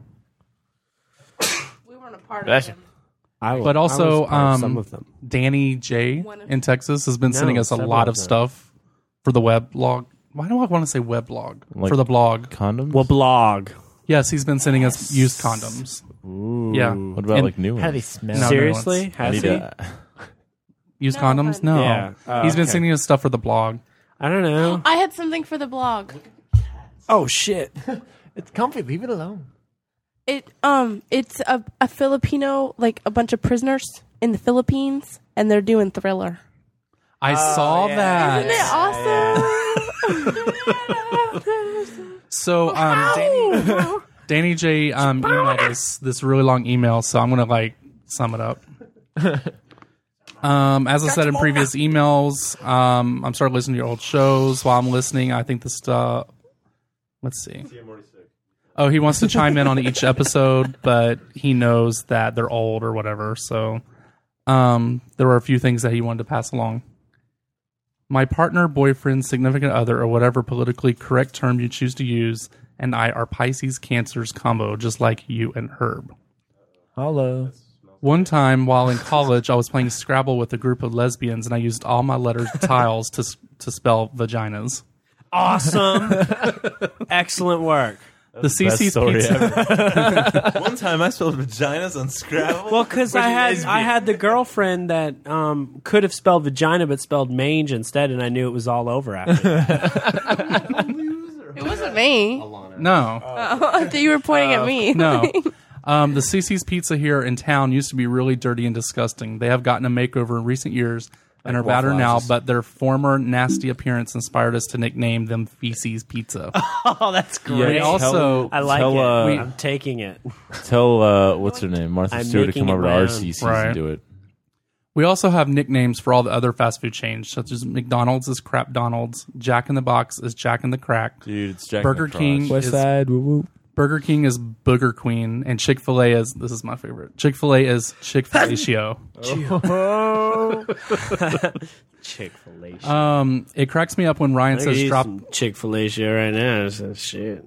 We weren't a part Bless of you. them. but also, I was part of some of them. Danny J in Texas has been No, sending us a several lot of of them. stuff for the weblog. Why do I want to say weblog? Like For the blog. Condoms? Well, blog. Yes, he's been sending us used condoms. Ooh. Yeah. What about And- like new ones? How do they smell? No, Seriously? no, it's- I Has need he? to. Used No, condoms? No. Yeah. Oh, He's been okay. sending us stuff for the blog. I don't know. I had something for the blog. Oh shit! It's comfy. Leave it alone. It's a Filipino, like a bunch of prisoners in the Philippines, and they're doing Thriller. I saw that. Isn't it awesome? So, Danny J emailed us this really long email, so I'm going to sum it up. As I said in previous emails, I'm starting listening to your old shows. While I'm listening, I think this let's see. Oh, he wants to chime in on each episode, but he knows that they're old or whatever. So there were a few things that he wanted to pass along. My partner, boyfriend, significant other, or whatever politically correct term you choose to use, and I are Pisces Cancers combo, just like you and Herb. Hello. One time while in college, I was playing Scrabble with a group of lesbians, and I used all my letters tiles to spell vaginas. Awesome! Excellent work. The CC's Pizza. One time I spelled vaginas on Scrabble. Well, because I had the girlfriend that could have spelled vagina but spelled mange instead, and I knew it was all over after. It wasn't me. No. I thought you were pointing at me. No. The CC's Pizza here in town used to be really dirty and disgusting. They have gotten a makeover in recent years and are better now, but their former nasty appearance inspired us to nickname them Feces Pizza. Oh, that's great. We also, I like tell, it. I'm taking it. Tell what's her name, Martha I'm Stewart, to making come it over to my own. RCC Right. and do it. we also have nicknames for all the other fast food chains, such as McDonald's is Crapdonald's, Jack in the Box is Jack in the Crack, Dude, it's Jack Burger in the King Crotch. is Burger King is Booger Queen, and Chick-fil-A is, this is my favorite, Chick-fil-A is Chick-fil-A-cio. Chick-fil-A. It cracks me up when Ryan says drop. Chick-fil-A shit right now. So shit.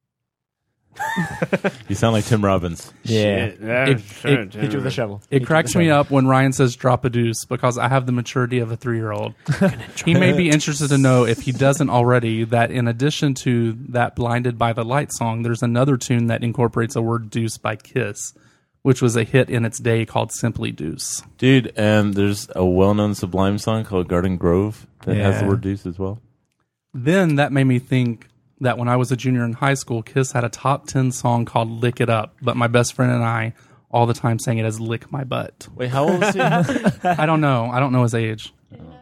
You sound like Tim Robbins. Yeah. Shit. Yeah, It- sure, it- Tim. Hit you with a shovel. It cracks me up when Ryan says drop a deuce because I have the maturity of a 3-year-old. He may be interested to know, if he doesn't already, that in addition to that Blinded by the Light song, there's another tune that incorporates a word deuce by Kiss, which was a hit in its day called Simply Deuce. Dude, and there's a well-known Sublime song called Garden Grove that has the Yeah. word deuce as well. Then that made me think that when I was a junior in high school, Kiss had a top 10 song called Lick It Up, but my best friend and I all the time sang it as Lick My Butt. Wait, how old is he? I don't know. I don't know his age.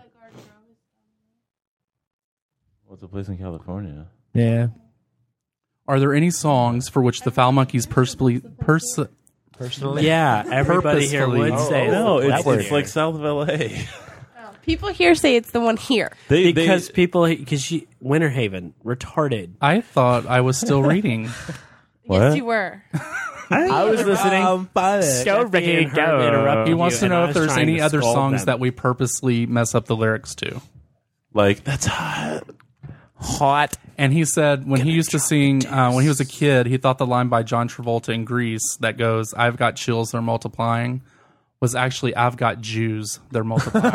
What's a place in California? Yeah. Are there any songs for which the Foul Monkeys personally Yeah, everybody here would Purposefully. say No, that word. it's like south of LA. People here say it's the one here. Because Winter Haven, retarded. I thought I was still reading. Yes, you were. I was listening. Go, Ricky, go. He wants to know if there's any other songs that that we purposely mess up the lyrics to. Like, that's hot. Hot. And he said when he used to sing, when he was a kid, he thought the line by John Travolta in Grease that goes, "I've got chills, they're multiplying," was actually "I've got Jews, they're multiplying."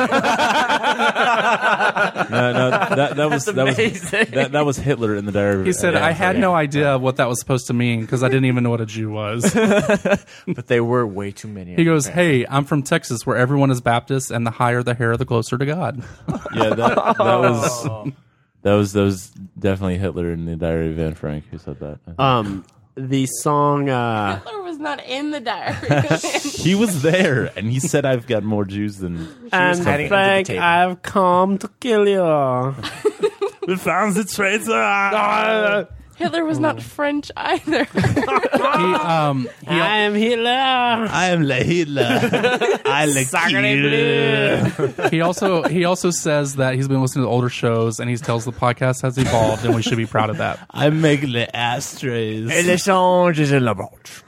No, that was Hitler in the Diary of He said, "I had no idea what that was supposed to mean because I didn't even know what a Jew was." But they were way too many. He goes, "Hey, I'm from Texas, where everyone is Baptist, and the higher the hair, the closer to God." Yeah, that That was definitely Hitler in the Diary of Anne Frank who said that. The song. Hitler was not in the diary. He was there, and he said, "I've got more Jews than." And Frank, I've come to kill you. We found the traitor. Hitler was not French either. I am Hitler. I am La Hitler. I like Hitler. He also says that he's been listening to older shows and he tells the podcast has evolved and we should be proud of that. I make the ashtrays. Et l'échange is in la boîte.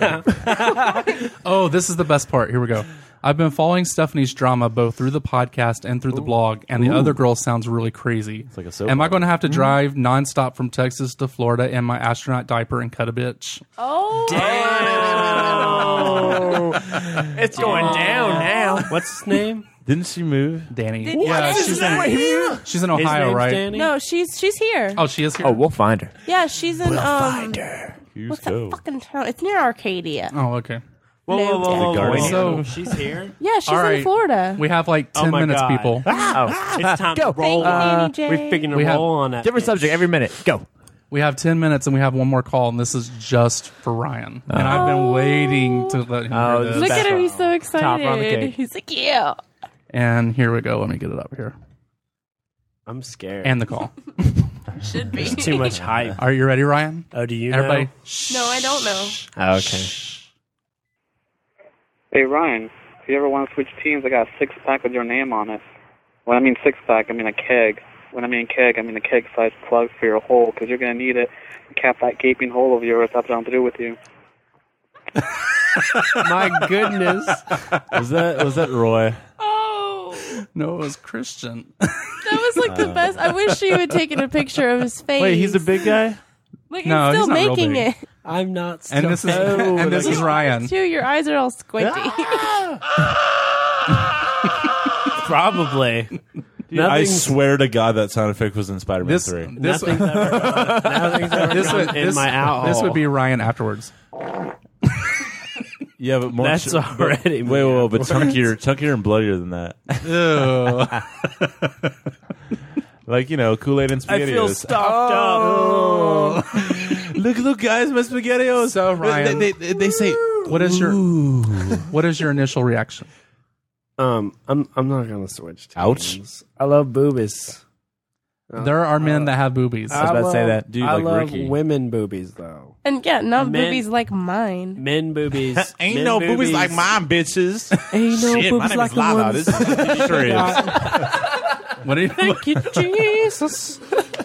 Oh, this is the best part. Here we go. I've been following Stephanie's drama both through the podcast and through the blog, and the other girl sounds really crazy. It's like a soap Am I going to have to opera. drive nonstop from Texas to Florida in my astronaut diaper and cut a bitch? Oh, Damn. It's going down now. What's his name? Didn't she move? Danny. Did- Yeah, What? she's in His Ohio, name's right? Danny? no, she's here. Oh, she is here? Oh, we'll find her. Yeah, she's in Who's what's that fucking town? It's near Arcadia. Oh, okay. Guardian. She's here. Yeah, she's All in right. Florida. We have like 10 my minutes, God. people. Oh, It's time to roll. Thank you, Danny J. We're figuring We to have- roll on that. different subject every minute. Go. We have 10 minutes and we have one more call, and this is just for Ryan. And I've been waiting to let him Oh, hear this this. Look at him, he's so Top on the excited. cake. He's like, yeah. And here we go. Let me get it up here. I'm scared. And the call. Should be. There's too much hype. Are you ready, Ryan? Oh, do you Everybody. know? No, I don't know. Oh, okay. Hey, Ryan, if you ever want to switch teams, I got a six-pack with your name on it. When I mean six-pack, I mean a keg. When I mean keg, I mean a keg-sized plug for your hole, because you're going to need it to cap that gaping hole of yours. That's what I'm to do with you. My goodness. Was that Roy? Oh, No, it was Christian. that was like the best. I wish she would taken a picture of his face. Wait, he's a big guy? Look, No, he's he's still not real making big. it. I'm not. And this is Ryan. Too, your eyes are all squinty. Probably. I Nothing's- swear to God that sound effect was in Spider-Man This 3. Nothing's ever this gone would, in my out this hole. would be Ryan afterwards. Yeah, but more That's already Wait, but chunkier and bloodier than that. Like, Kool-Aid and I SpaghettiOs. feel stuffed up. Look, guys, my SpaghettiOs. So, Ryan, they say, what is your initial reaction? I'm not gonna switch. Ouch. Teams. I love boobies. There are men that have boobies. I was about to say that. Dude, I like love Ricky. women boobies though. And yeah, not Men- boobies like mine. Men boobies. Ain't men no boobies like mine, bitches. Ain't no Shit, my boobies name like is the Lala. ones. This is sure is. What do you Thank you, Jesus.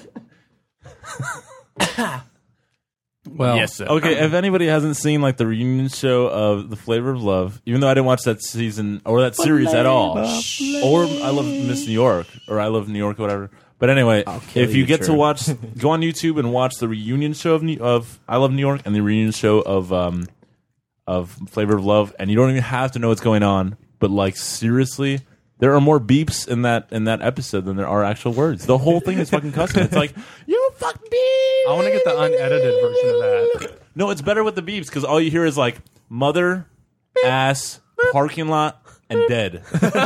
Well, Yes, sir. Okay, if anybody hasn't seen like the reunion show of The Flavor of Love, even though I didn't watch that season or that series at all, or I Love Miss New York or I Love New York or whatever. But anyway, kill if you you, get to True. watch, go on YouTube and watch the reunion show of I Love New York and the reunion show of Flavor of Love, and you don't even have to know what's going on. But like seriously, there are more beeps in that episode than there are actual words. The whole thing is fucking custom. It's like you fuck beep. I want to get the unedited version of that. No, it's better with the beeps because all you hear is like mother, ass, parking lot, and dead.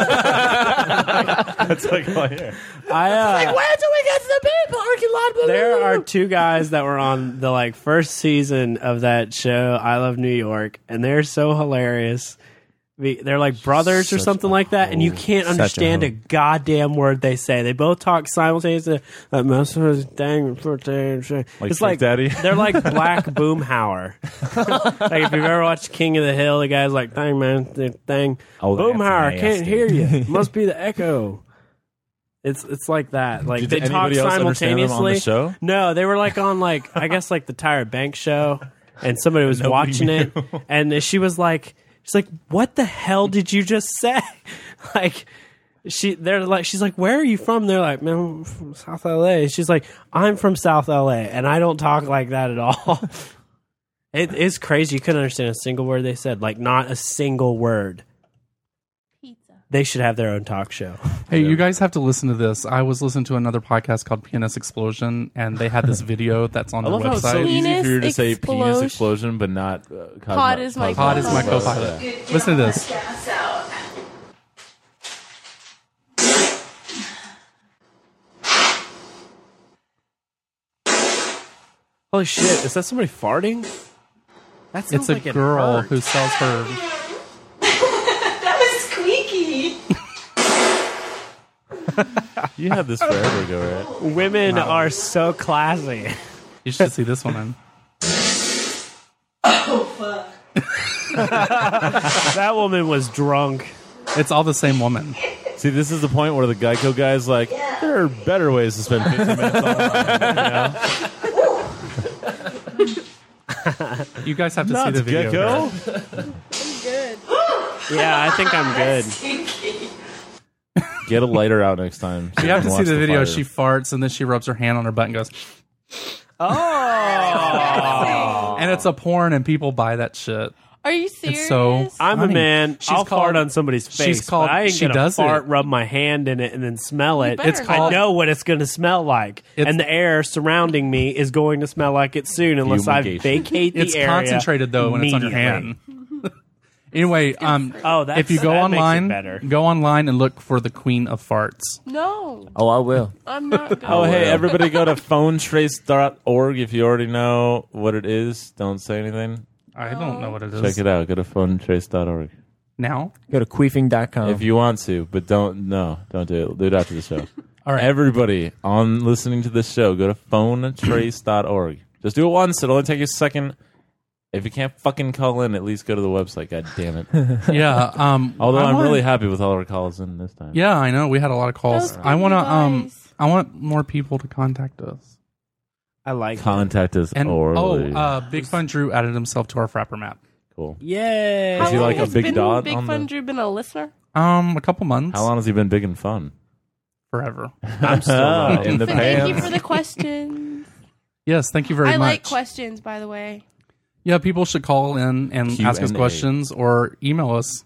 That's like all I hear. Where do we get to the beep parking lot? There are two guys that were on the first season of that show, I Love New York, and they're so hilarious. They're like brothers or something like that, and you can't understand a goddamn word they say. They both talk simultaneously. Like, it's Trick like Daddy? they're like Black Boomhauer. Like if you've ever watched King of the Hill, the guy's like, "Dang man, dang Oh, that's Boomhauer, I can't nasty. hear you. It must be the echo." It's like that. Like Did they talk anybody else understand them on the simultaneously. show? No, they were like on I guess like the Tyra Banks show, and somebody was watching it, and she was like, she's like, "What the hell did you just say?" Like she's like, "Where are you from?" They're like, "Man, I'm from South LA." She's like, "I'm from South LA, and I don't talk like that at all." It is crazy. You couldn't understand a single word they said. Like not a single word. They should have their own talk show. Hey, you guys have to listen to this. I was listening to another podcast called Penis Explosion, and they had this video that's on I their love how it's so website. easy for you to say Explosion. penis explosion, but not Hot is my Hot is my co-pilot. co-pilot. Listen to this. Holy shit! Is that somebody farting? That sounds It's a like it girl hurt. who sells herb. That was squeaky. You had this forever ago, right? Women are so classy. You should see this one. Oh, fuck. That woman was drunk. It's all the same woman. See, this is the point where the Geico guy's like, there are better ways to spend 50 minutes online. You guys have to see Nuts, the video. Gecko. Right? I'm good. Yeah, I think I'm good. Get a lighter out next time. You have to see Watch the video. fire. She farts and then she rubs her hand on her butt and goes, Oh. and it's a porn and people buy that shit. Are you serious? It's so I'm a funny. man. She's I'll fart called- on somebody's face. she's called- but I ain't she gonna does fart, it. rub my hand in it, and then smell it. better It's not. I called know what it's going to smell like, It's- and the air surrounding me is going to smell like it soon, unless I Fumigation. vacate the It's area. concentrated though when it's on your hand. Anyway, Oh, that's if you go that makes it online, better. go online and look for the Queen of Farts. No, Oh, I will. I'm not good. Oh, hey, everybody go to phonetrace.org if you already know what it is. Don't say anything. I don't know what it is. Check it out. Go to phonetrace.org. Now. Go to queefing.com. If you want to, but don't do it. Do it after the show. All right. Everybody on listening to this show, go to phonetrace.org. Just do it once. It'll only take you a second. If you can't fucking call in, at least go to the website. God damn it. Yeah. Although I I'm wanna- really happy with all our calls in this time. Yeah, I know. We had a lot of calls. Those I want to. guys. I want more people to contact us. I like it. Contact us And orally. Big Fun Drew added himself to our Frapper map. Cool. Yay! Is he long like a has big been dot Big on Fun the- Drew been a listener? A couple months. How long has he been big and fun? Forever. I'm still not. In the Thank you pants. for the questions. Yes, thank you very I much. like questions, by the way. Yeah, people should call in and ask us Q&A. questions or email us.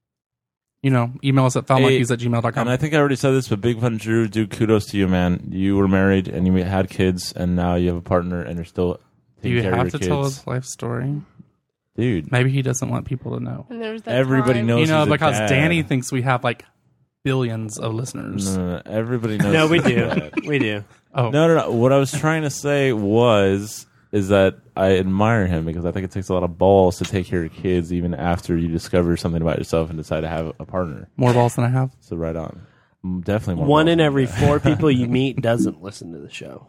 Email us at foulmonkeys@gmail.com. And I think I already said this, but Big Fun Drew, dude, kudos to you, man. You were married and you had kids, and now you have a partner, and you're still Do taking you care have of to your tell kids. his life story? Dude, Maybe he doesn't want people to know. And there was that everybody time. knows he's a Because dad. Danny thinks we have like billions of listeners. No, everybody knows. No, we he's a do. dad. We do. Oh, No. What I was trying to say is that I admire him because I think it takes a lot of balls to take care of kids even after you discover something about yourself and decide to have a partner. more balls than I have. So right on. Definitely more One balls in than every that. 4 people you meet doesn't listen to the show.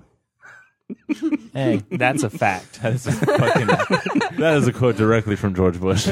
Hey, That's a fact. That is a fucking. That is a quote directly from George Bush.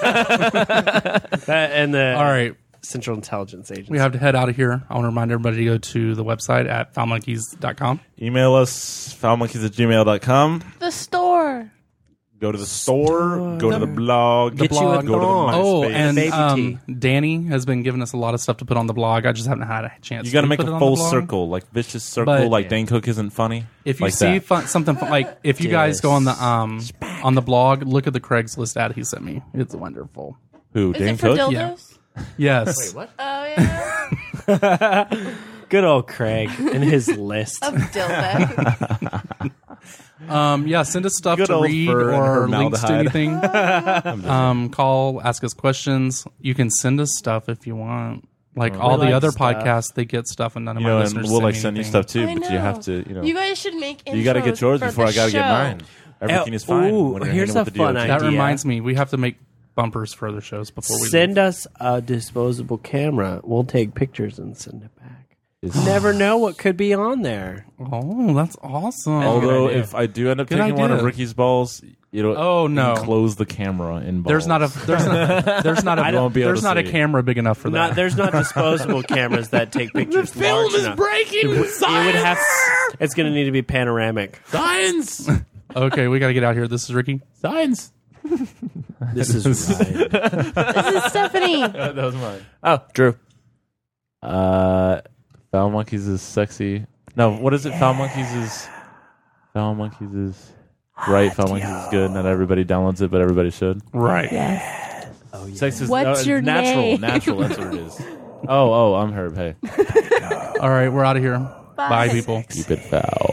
That and the All right, Central Intelligence Agency. we have to head out of here. I want to remind everybody to go to the website at foulmonkeys.com. Email us foulmonkeys@gmail.com. The store. Go to the store. Go to the blog. Get you a go to the thong. Oh, MySpace. and Baby Danny has been giving us a lot of stuff to put on the blog. I just haven't had a chance. you got to make put it a on full the blog. circle, like vicious circle, But- like Dane Cook isn't funny. If you like see that. something like if you guys go on the blog, look at the Craigslist ad he sent me. It's wonderful. Who Is Dane it for Cook? dildos? Yes. Wait, what? Oh, yeah. Good old Craig and his list. Of dildo. Yeah, send us stuff Good to old read fur and or links to formaldehyde. anything. Call, ask us questions. You can send us stuff if you want. Like all the like other stuff. podcasts, they get stuff, and none of You my know, and listeners we'll like send send you anything. stuff too, I but you know. have to, you know, You guys should make intros you got to get yours for before the I got to get show. mine. Everything is fine. Ooh, when you're here's hanging a with the fun DOJ. idea. That reminds me, we have to make bumpers for other shows before we Send us a disposable camera. We'll take pictures and send it back. Never know what could be on there. Oh, that's awesome. Although, idea. if I do end up Good taking one of idea. Ricky's balls, it'll Oh, no. close the camera in balls. there's not a I won't be able there's to not a see. camera big enough for that. There's not disposable cameras that take pictures. large enough. breaking. It would have. It's going to need to be panoramic. Science. Okay, we got to get out here. This is Ricky. Science. This is Ryan. This is Stephanie. That was mine. Oh, Drew. Foul Monkeys is sexy. No, what is it? Foul Monkeys is right. Foul Monkeys is good. Not everybody downloads it, but everybody should. Right. Sex is What's your natural. name? Natural. That's what it is. Oh, I'm Herb. Hey, All right, we're out of here. Bye people. keep it foul.